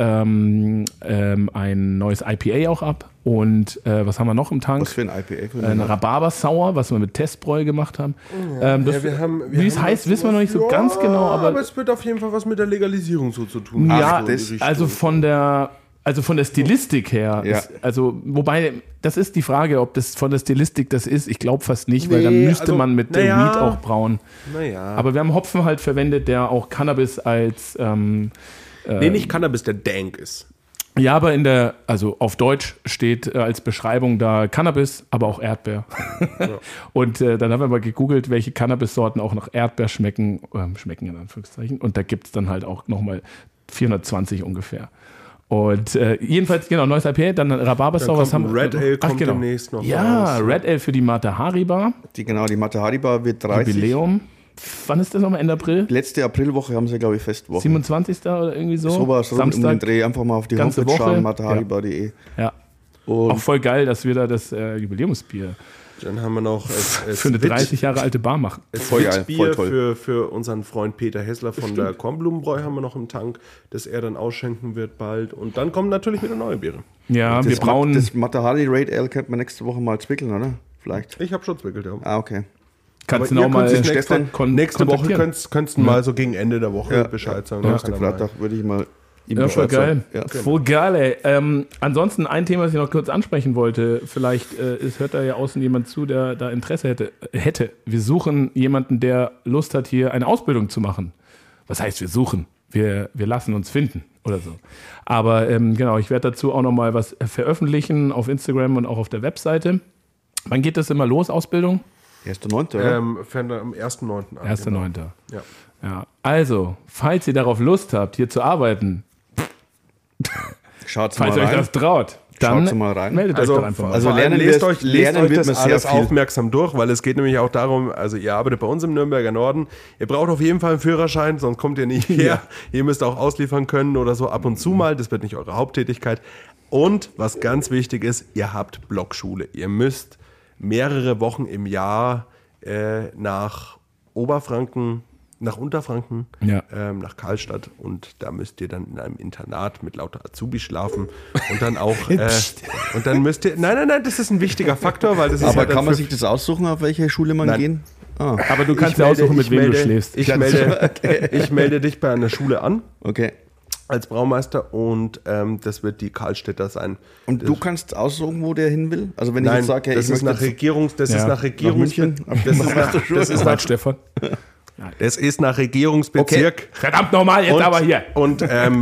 ein neues IPA auch ab. Und was haben wir noch im Tank? Was für ein IPA? Ein Rhabarber-Sauer, was wir mit Testbräu gemacht haben. Wie es heißt, wissen wir noch nicht so ganz genau. Aber es wird auf jeden Fall was mit der Legalisierung so zu tun. Ja, also von der Stilistik her, wobei, das ist die Frage, ob das von der Stilistik das ist. Ich glaube fast nicht, weil dann müsste man mit dem Weed auch brauen. Aber wir haben Hopfen halt verwendet, der auch Cannabis als... nicht Cannabis, der dank ist. Ja, aber auf Deutsch steht als Beschreibung da Cannabis, aber auch Erdbeer. Ja. Und dann haben wir mal gegoogelt, welche Cannabis-Sorten auch nach Erdbeer schmecken in Anführungszeichen. Und da gibt es dann halt auch nochmal 420 ungefähr. Und jedenfalls, genau, neues IPA, dann Rhabarbersauer. Was haben Red Ale kommt demnächst noch raus. Red Ale für die Matahari Bar. Die Matahari Bar wird 30. Jubiläum. Wann ist das nochmal? Ende April? Letzte Aprilwoche haben sie, glaube ich, Festwoche. 27. oder irgendwie so? Sowas rund um den Dreh. Einfach mal auf die Homepage schauen, mataharibar.de. Ja. Auch voll geil, dass wir da das Jubiläumsbier dann haben wir noch für eine 30 Jahre alte Bar machen. Voll geil, voll toll. Für unseren Freund Peter Hessler von der Kornblumenbräu haben wir noch im Tank, das er dann ausschenken wird bald. Und dann kommen natürlich wieder neue Biere. Ja, wir brauen... Das Matahari Red Ale könnte man nächste Woche mal zwickeln, oder? Vielleicht. Ich habe schon zwickelt, ja. Ah, okay. Kannst du auch mal nächste Woche könntest du mal so gegen Ende der Woche Bescheid sagen. Ja, Freitag würde ich mal voll geil. Ja. Voll geil, ey. Ansonsten ein Thema, das ich noch kurz ansprechen wollte. Vielleicht hört da ja außen jemand zu, der da Interesse hätte. Wir suchen jemanden, der Lust hat, hier eine Ausbildung zu machen. Was heißt, wir suchen? Wir lassen uns finden oder so. Aber genau, ich werde dazu auch noch mal was veröffentlichen auf Instagram und auch auf der Webseite. Wann geht das immer los, Ausbildung? 1.9. Fängt am 1.9. an. 1.9. Ja. Also, falls ihr darauf Lust habt, hier zu arbeiten, falls ihr euch das traut, dann meldet euch doch einfach mal. Also lest euch das alles aufmerksam durch, weil es geht nämlich auch darum, also ihr arbeitet bei uns im Nürnberger Norden, ihr braucht auf jeden Fall einen Führerschein, sonst kommt ihr nicht her. Ja. Ihr müsst auch ausliefern können oder so ab und zu mal, das wird nicht eure Haupttätigkeit. Und was ganz wichtig ist, ihr habt Blockschule. Ihr müsst mehrere Wochen im Jahr nach Oberfranken, nach Unterfranken, nach Karlstadt, und da müsst ihr dann in einem Internat mit lauter Azubi schlafen und dann auch und dann müsst ihr, nein, das ist ein wichtiger Faktor, weil das ist aber kann man sich das aussuchen, auf welche Schule man gehen? Aber du kannst ja aussuchen, mit wem du schläfst. Ich melde dich bei einer Schule an. Okay. Als Braumeister, und das wird die Karlstädter sein. Und du kannst aussuchen, wo der hin will? Also wenn ich jetzt sage, das ist nach Regierungsbezirk. Das ist nach Regierungsbezirk. Okay. Verdammt nochmal, jetzt aber hier. Und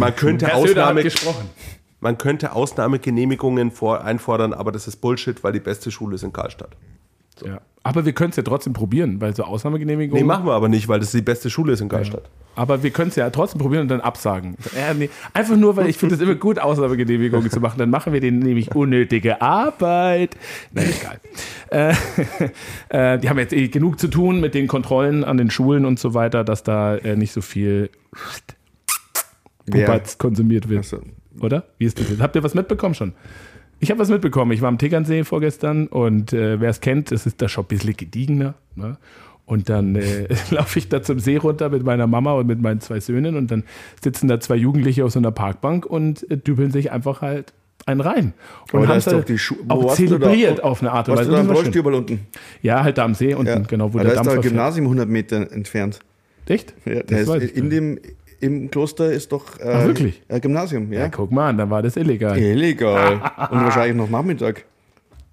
man könnte Ausnahmegenehmigungen einfordern, aber das ist Bullshit, weil die beste Schule ist in Karlstadt. So. Ja. Aber wir können es ja trotzdem probieren, weil so Ausnahmegenehmigungen... Nee, machen wir aber nicht, weil das die beste Schule ist in Karlstadt. Ja. Aber wir können es ja trotzdem probieren und dann absagen. Nee. Einfach nur, weil ich finde es immer gut, Ausnahmegenehmigungen zu machen. Dann machen wir denen nämlich unnötige Arbeit. Nein, egal. Die haben jetzt genug zu tun mit den Kontrollen an den Schulen und so weiter, dass da nicht so viel Pubatz konsumiert wird. So. Oder? Wie ist das jetzt? Habt ihr was mitbekommen schon? Ich habe was mitbekommen. Ich war am Tegernsee vorgestern und wer es kennt, es ist da schon ein bisschen gediegener. Ne? Und dann laufe ich da zum See runter mit meiner Mama und mit meinen 2 Söhnen und dann sitzen da 2 Jugendliche auf so einer Parkbank und dübeln sich einfach halt einen rein. Und haben es halt auch zelebriert auf eine Art und Weise. Warst du da im Rollstuhl unten? Ja, halt da am See unten, genau, wo der Dampfer fährt. Da ist das Gymnasium 100 Meter entfernt. Echt? Ja, im Kloster ist doch wirklich? Gymnasium. Ja, guck mal an, dann war das illegal. Illegal. Und wahrscheinlich noch Nachmittag.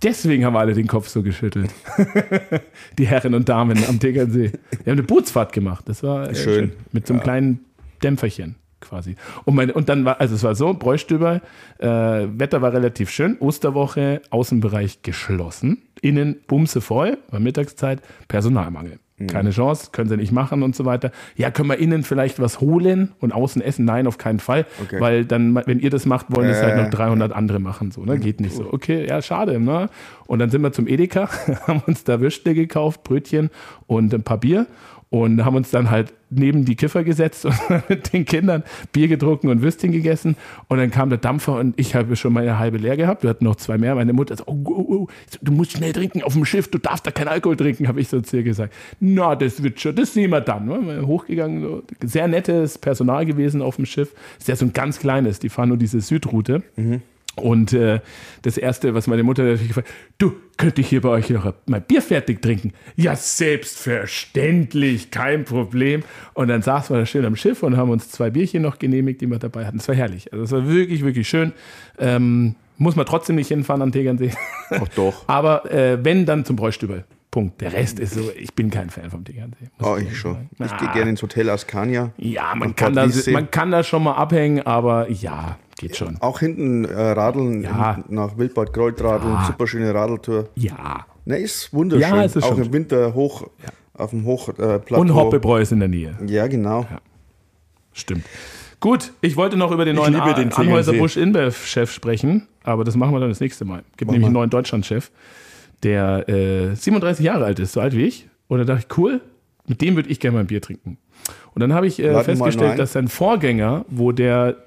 Deswegen haben alle den Kopf so geschüttelt. Die Herren und Damen am Tegernsee. Wir haben eine Bootsfahrt gemacht. Das war schön. Mit so einem kleinen Dämpferchen quasi. Und dann war, also es war so, Bräustüber, Wetter war relativ schön, Osterwoche, Außenbereich geschlossen, innen bumse voll, war Mittagszeit, Personalmangel. Keine Chance, können sie nicht machen und so weiter. Ja, können wir innen vielleicht was holen und außen essen? Nein, auf keinen Fall, weil dann, wenn ihr das macht, wollen es halt noch 300 andere machen. So, ne? Geht nicht so. Okay, ja, schade. Ne? Und dann sind wir zum Edeka, haben uns da Würstle gekauft, Brötchen und ein paar Bier. Und haben uns dann halt neben die Kiffer gesetzt und mit den Kindern Bier getrunken und Würstchen gegessen. Und dann kam der Dampfer und ich habe schon meine halbe leer gehabt. Wir hatten noch 2 mehr. Meine Mutter so, du musst schnell trinken auf dem Schiff, du darfst da keinen Alkohol trinken, habe ich so zu ihr gesagt. Na, das wird schon, das sehen wir dann. Ne? Hochgegangen, so. Sehr nettes Personal gewesen auf dem Schiff. Ist ja so ein ganz kleines, die fahren nur diese Südroute. Und das Erste, was meine Mutter natürlich gefragt hat, du, könnte ich hier bei euch noch mal Bier fertig trinken? Ja, selbstverständlich, kein Problem. Und dann saßen wir da schön am Schiff und haben uns 2 Bierchen noch genehmigt, die wir dabei hatten. Es war herrlich. Also es war wirklich, wirklich schön. Muss man trotzdem nicht hinfahren an Tegernsee. Ach doch. Aber wenn, dann zum Bräustübel. Punkt. Der Rest ist so, ich bin kein Fan vom Tegernsee. Ich schon. Ich gehe gerne ins Hotel Ascania. Ja, man kann da schon mal abhängen, aber ja, geht schon. Auch hinten radeln, nach Wildbad Kreuth radeln, super schöne Radeltour. Ja. Ne, ist wunderschön. Ja, es ist auch schon im Winter hoch auf dem Hochplateau. Und Hoppebräu ist in der Nähe. Ja, genau. Ja. Stimmt. Gut, ich wollte noch über den neuen Anheuser-Busch-InBev-Chef sprechen, aber das machen wir dann das nächste Mal. Gibt nämlich einen neuen Deutschland-Chef, der 37 Jahre alt ist, so alt wie ich. Und da dachte ich, cool, mit dem würde ich gerne mal ein Bier trinken. Und dann habe ich festgestellt, dass sein Vorgänger, wo der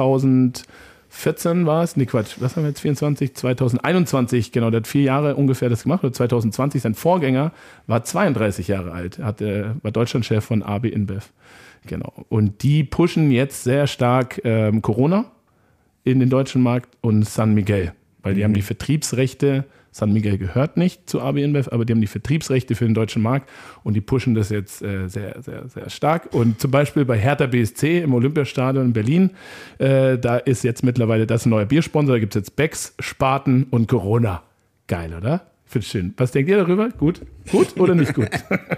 2014 war es, nee Quatsch, was haben wir jetzt, 24, 2021, genau, der hat 4 Jahre ungefähr das gemacht, oder 2020, sein Vorgänger war 32 Jahre alt, war Deutschlandchef von AB InBev. Genau. Und die pushen jetzt sehr stark Corona in den deutschen Markt und San Miguel, weil die haben die Vertriebsrechte. San Miguel gehört nicht zu AB InBev, aber die haben die Vertriebsrechte für den deutschen Markt und die pushen das jetzt sehr, sehr, sehr stark. Und zum Beispiel bei Hertha BSC im Olympiastadion in Berlin, da ist jetzt mittlerweile das ein neuer Biersponsor, da gibt es jetzt Becks, Spaten und Corona. Geil, oder? Finde ich schön. Was denkt ihr darüber? Gut? Gut oder nicht gut?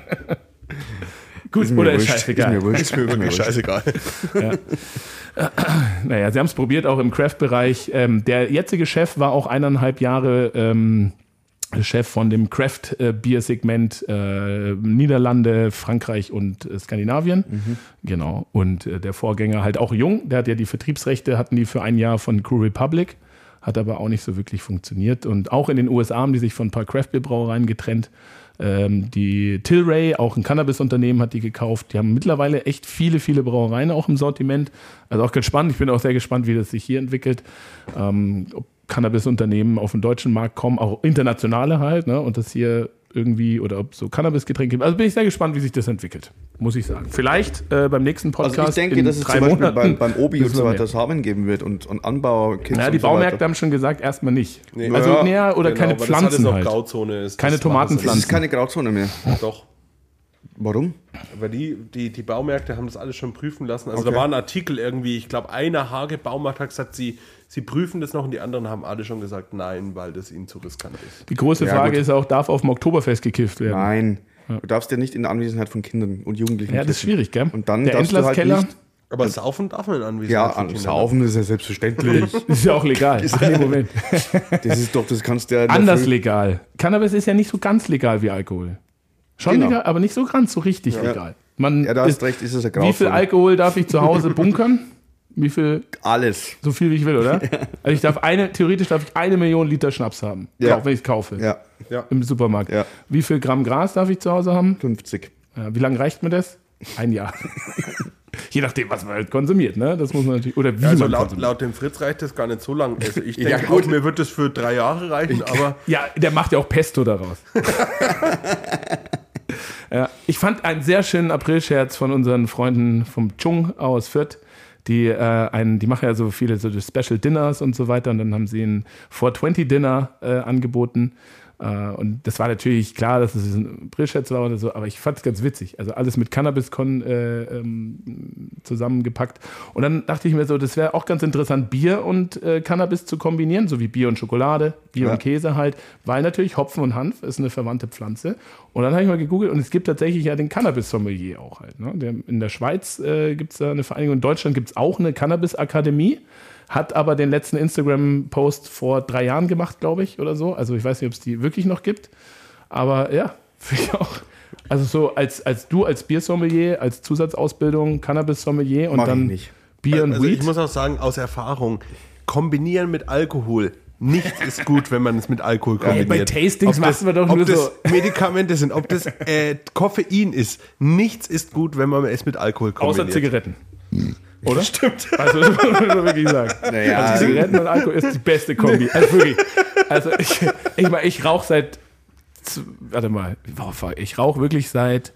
Gut oder ist scheißegal? Ist mir wirklich scheißegal. Ja. Naja, sie haben es probiert, auch im Craft-Bereich. Der jetzige Chef war auch 1,5 Jahre Chef von dem Craft-Bier-Segment Niederlande, Frankreich und Skandinavien. Genau. Und der Vorgänger halt auch jung. Der hat ja die Vertriebsrechte, hatten die für 1 Jahr von Crew Republic. Hat aber auch nicht so wirklich funktioniert. Und auch in den USA haben die sich von ein paar Craft-Bier-Brauereien getrennt. Die Tilray, auch ein Cannabis-Unternehmen, hat die gekauft. Die haben mittlerweile echt viele, viele Brauereien auch im Sortiment. Also auch ganz spannend. Ich bin auch sehr gespannt, wie das sich hier entwickelt. Ob Cannabis-Unternehmen auf den deutschen Markt kommen, auch internationale halt, ne? Und das hier irgendwie, oder ob so Cannabis-Getränke gibt. Also bin ich sehr gespannt, wie sich das entwickelt, muss ich sagen. Vielleicht beim nächsten Podcast. Also ich denke, dass es zum Beispiel beim Obi und so weiter Samen geben wird und Anbau. Ja, die Baumärkte haben schon gesagt, erstmal nicht. Nee. Also näher oder keine Pflanzen das halt. Grauzone ist. Keine Tomatenpflanzen. Das ist keine Grauzone mehr. Doch. Warum? Weil die Baumärkte haben das alles schon prüfen lassen. Also da war ein Artikel irgendwie, ich glaube, einer Hage-Baumarkt hat gesagt, sie prüfen das noch und die anderen haben alle schon gesagt, nein, weil das ihnen zu riskant ist. Die große Frage ist auch, darf auf dem Oktoberfest gekifft werden? Nein. Ja. Du darfst ja nicht in der Anwesenheit von Kindern und Jugendlichen kiffen. Das ist schwierig, gell? Und dann der Endlaskeller. Halt aber saufen darf man in Anwesenheit von Kindern. Ja, saufen ist ja selbstverständlich. Ist ja auch legal. Moment. Das ist doch, das kannst du ja... Anders legal. Cannabis ist ja nicht so ganz legal wie Alkohol. Schon legal, aber nicht so ganz so richtig legal. Da hast recht, ist es ja Grauzone. Wie viel Alkohol darf ich zu Hause bunkern? Wie viel? Alles. So viel, wie ich will, oder? Also theoretisch darf ich 1 Million Liter Schnaps haben, auch wenn ich es kaufe. Ja. Im Supermarkt. Ja. Wie viel Gramm Gras darf ich zu Hause haben? 50. Wie lange reicht mir das? 1 Jahr. Je nachdem, was man halt konsumiert, ne? Das muss man natürlich. Oder wie also laut dem Fritz reicht das gar nicht so lang. Also ich denke auch, mir wird das für 3 Jahre reichen, aber. Ja, der macht ja auch Pesto daraus. Ja, ich fand einen sehr schönen Aprilscherz von unseren Freunden vom Chung aus Fürth. Die machen ja so viele so Special Dinners und so weiter und dann haben sie ein 420 Dinner angeboten Und das war natürlich klar, dass es ein Aprilscherz war oder so, aber ich fand es ganz witzig. Also alles mit Cannabis-Con zusammengepackt. Und dann dachte ich mir so, das wäre auch ganz interessant, Bier und Cannabis zu kombinieren, so wie Bier und Schokolade, Bier und Käse halt, weil natürlich Hopfen und Hanf ist eine verwandte Pflanze. Und dann habe ich mal gegoogelt und es gibt tatsächlich ja den Cannabis-Sommelier auch halt. Ne? In der Schweiz gibt es da eine Vereinigung, in Deutschland gibt es auch eine Cannabis-Akademie. Hat aber den letzten Instagram-Post vor 3 Jahren gemacht, glaube ich, oder so. Also ich weiß nicht, ob es die wirklich noch gibt. Aber ja, finde ich auch. Also so als Biersommelier, als Zusatzausbildung, Cannabis-Sommelier und dann Bier und Weed. Ich muss auch sagen, aus Erfahrung, kombinieren mit Alkohol. Nichts ist gut, wenn man es mit Alkohol kombiniert. Bei Tastings machen wir doch nur so. Ob das Medikamente sind, ob das Koffein ist. Nichts ist gut, wenn man es mit Alkohol kombiniert. Außer Zigaretten. Oder? Stimmt. Also, das muss man wirklich sagen. Naja, also Zigaretten und Alkohol ist die beste Kombi. Also wirklich. Also ich rauche seit, ich rauche wirklich seit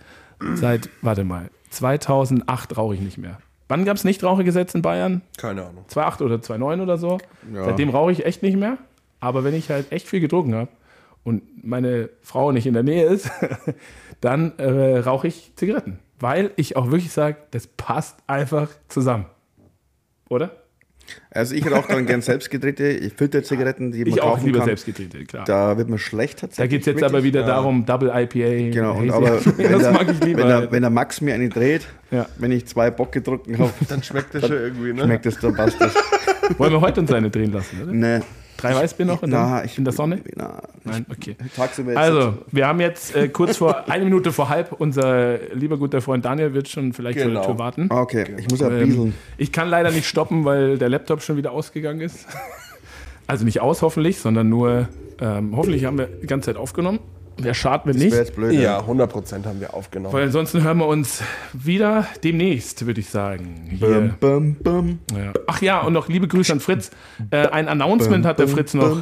2008 rauche ich nicht mehr. Wann gab es Nichtrauchergesetz in Bayern? Keine Ahnung. 2008 oder 2009 oder so. Ja. Seitdem rauche ich echt nicht mehr. Aber wenn ich halt echt viel getrunken habe und meine Frau nicht in der Nähe ist, dann rauche ich Zigaretten. Weil ich auch wirklich sage, das passt einfach zusammen. Oder? Also ich rauche dann gern selbstgedrehte Filterzigaretten, die man Ich auch kaufen lieber kann. selbstgedrehte, klar. Da wird man schlecht tatsächlich. Da geht es jetzt aber wieder darum, Double IPA. Genau, und Hazy. aber das mag ich lieber. wenn der Max mir einen dreht, Ja. wenn ich 2 Bock getrunken habe, Dann schmeckt das schon irgendwie, ne? schmeckt es, dann passt das. Wollen wir heute uns eine drehen lassen, oder? Nee. 3 Weißbier noch in der Sonne? Na, Nein, okay. tagsüber jetzt Also, wir haben jetzt kurz vor 1 Minute vor halb, unser lieber guter Freund Daniel wird schon vielleicht vor der Tür warten. Okay, ich muss ja bieseln. Ich kann leider nicht stoppen, weil der Laptop schon wieder ausgegangen ist. Also nicht aus, hoffentlich, sondern nur, hoffentlich haben wir die ganze Zeit aufgenommen. Wäre schade, wenn Das nicht. wäre jetzt blöd. Ja, 100% haben wir aufgenommen. Weil ansonsten hören wir uns wieder demnächst, würde ich sagen. Hier. Bum, bum. Ja. Ach ja, und noch liebe Grüße an Fritz. Ein Announcement hat der Fritz noch.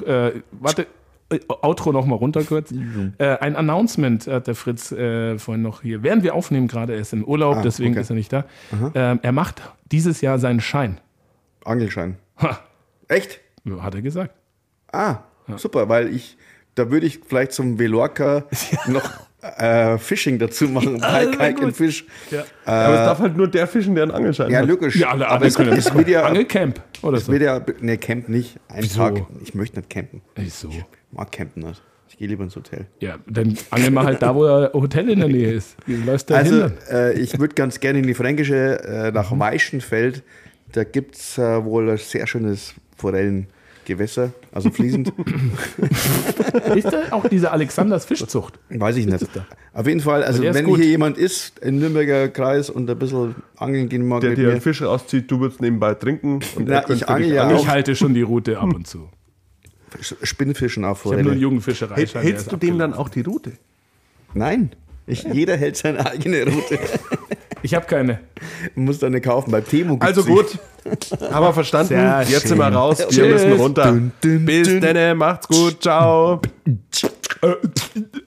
Outro noch mal runter kurz. Ein Announcement hat der Fritz vorhin noch hier. Während wir aufnehmen gerade, er ist im Urlaub, deswegen ist er nicht da. Er macht dieses Jahr seinen Schein. Angelschein. Ha, Echt? hat er gesagt. Super, weil da würde ich vielleicht zum Velorca noch Fishing dazu machen. Kite and Fish. Ja. Aber es darf halt nur der fischen, der einen Angelschein Ja, hat. logisch. Ja, alle aber es wird ja, Angelcamp oder es so. wird ja, ne, Camp nicht. Einen Wieso? Tag. Ich möchte nicht campen. Wieso? Ich mag campen nicht. Ich gehe lieber ins Hotel. Ja, dann angeln wir halt da, wo ein Hotel in der Nähe ist. Wie läufst du da Also, hin? ich würde ganz gerne in die Fränkische, nach Weichenfeld. Da gibt es wohl ein sehr schönes Forellengewässer, also fließend. Ist da auch diese Alexanders Fischzucht? Weiß ich nicht. Auf jeden Fall, also der ist wenn gut. hier jemand ist im Nürnberger Kreis und ein bisschen angeln gehen mag Der mit dir einen mir. Fisch rauszieht, du würdest nebenbei trinken. Und Na, er könnte ich für angel dich ja angeln. Ich halte schon die Route ab und zu. Spinnfischen auf Ich habe nur einen Forelle. Jugendfischerei. Hältst du dem dann auch die Route? Nein, jeder hält seine eigene Route. Ich habe keine. Man muss dann eine kaufen. Bei Temo gibt's Also sie. gut, haben wir verstanden. Sehr Jetzt schön. sind wir raus. Wir Tschüss. müssen runter. Dün, dün, Bis dün. dann, macht's gut, ciao.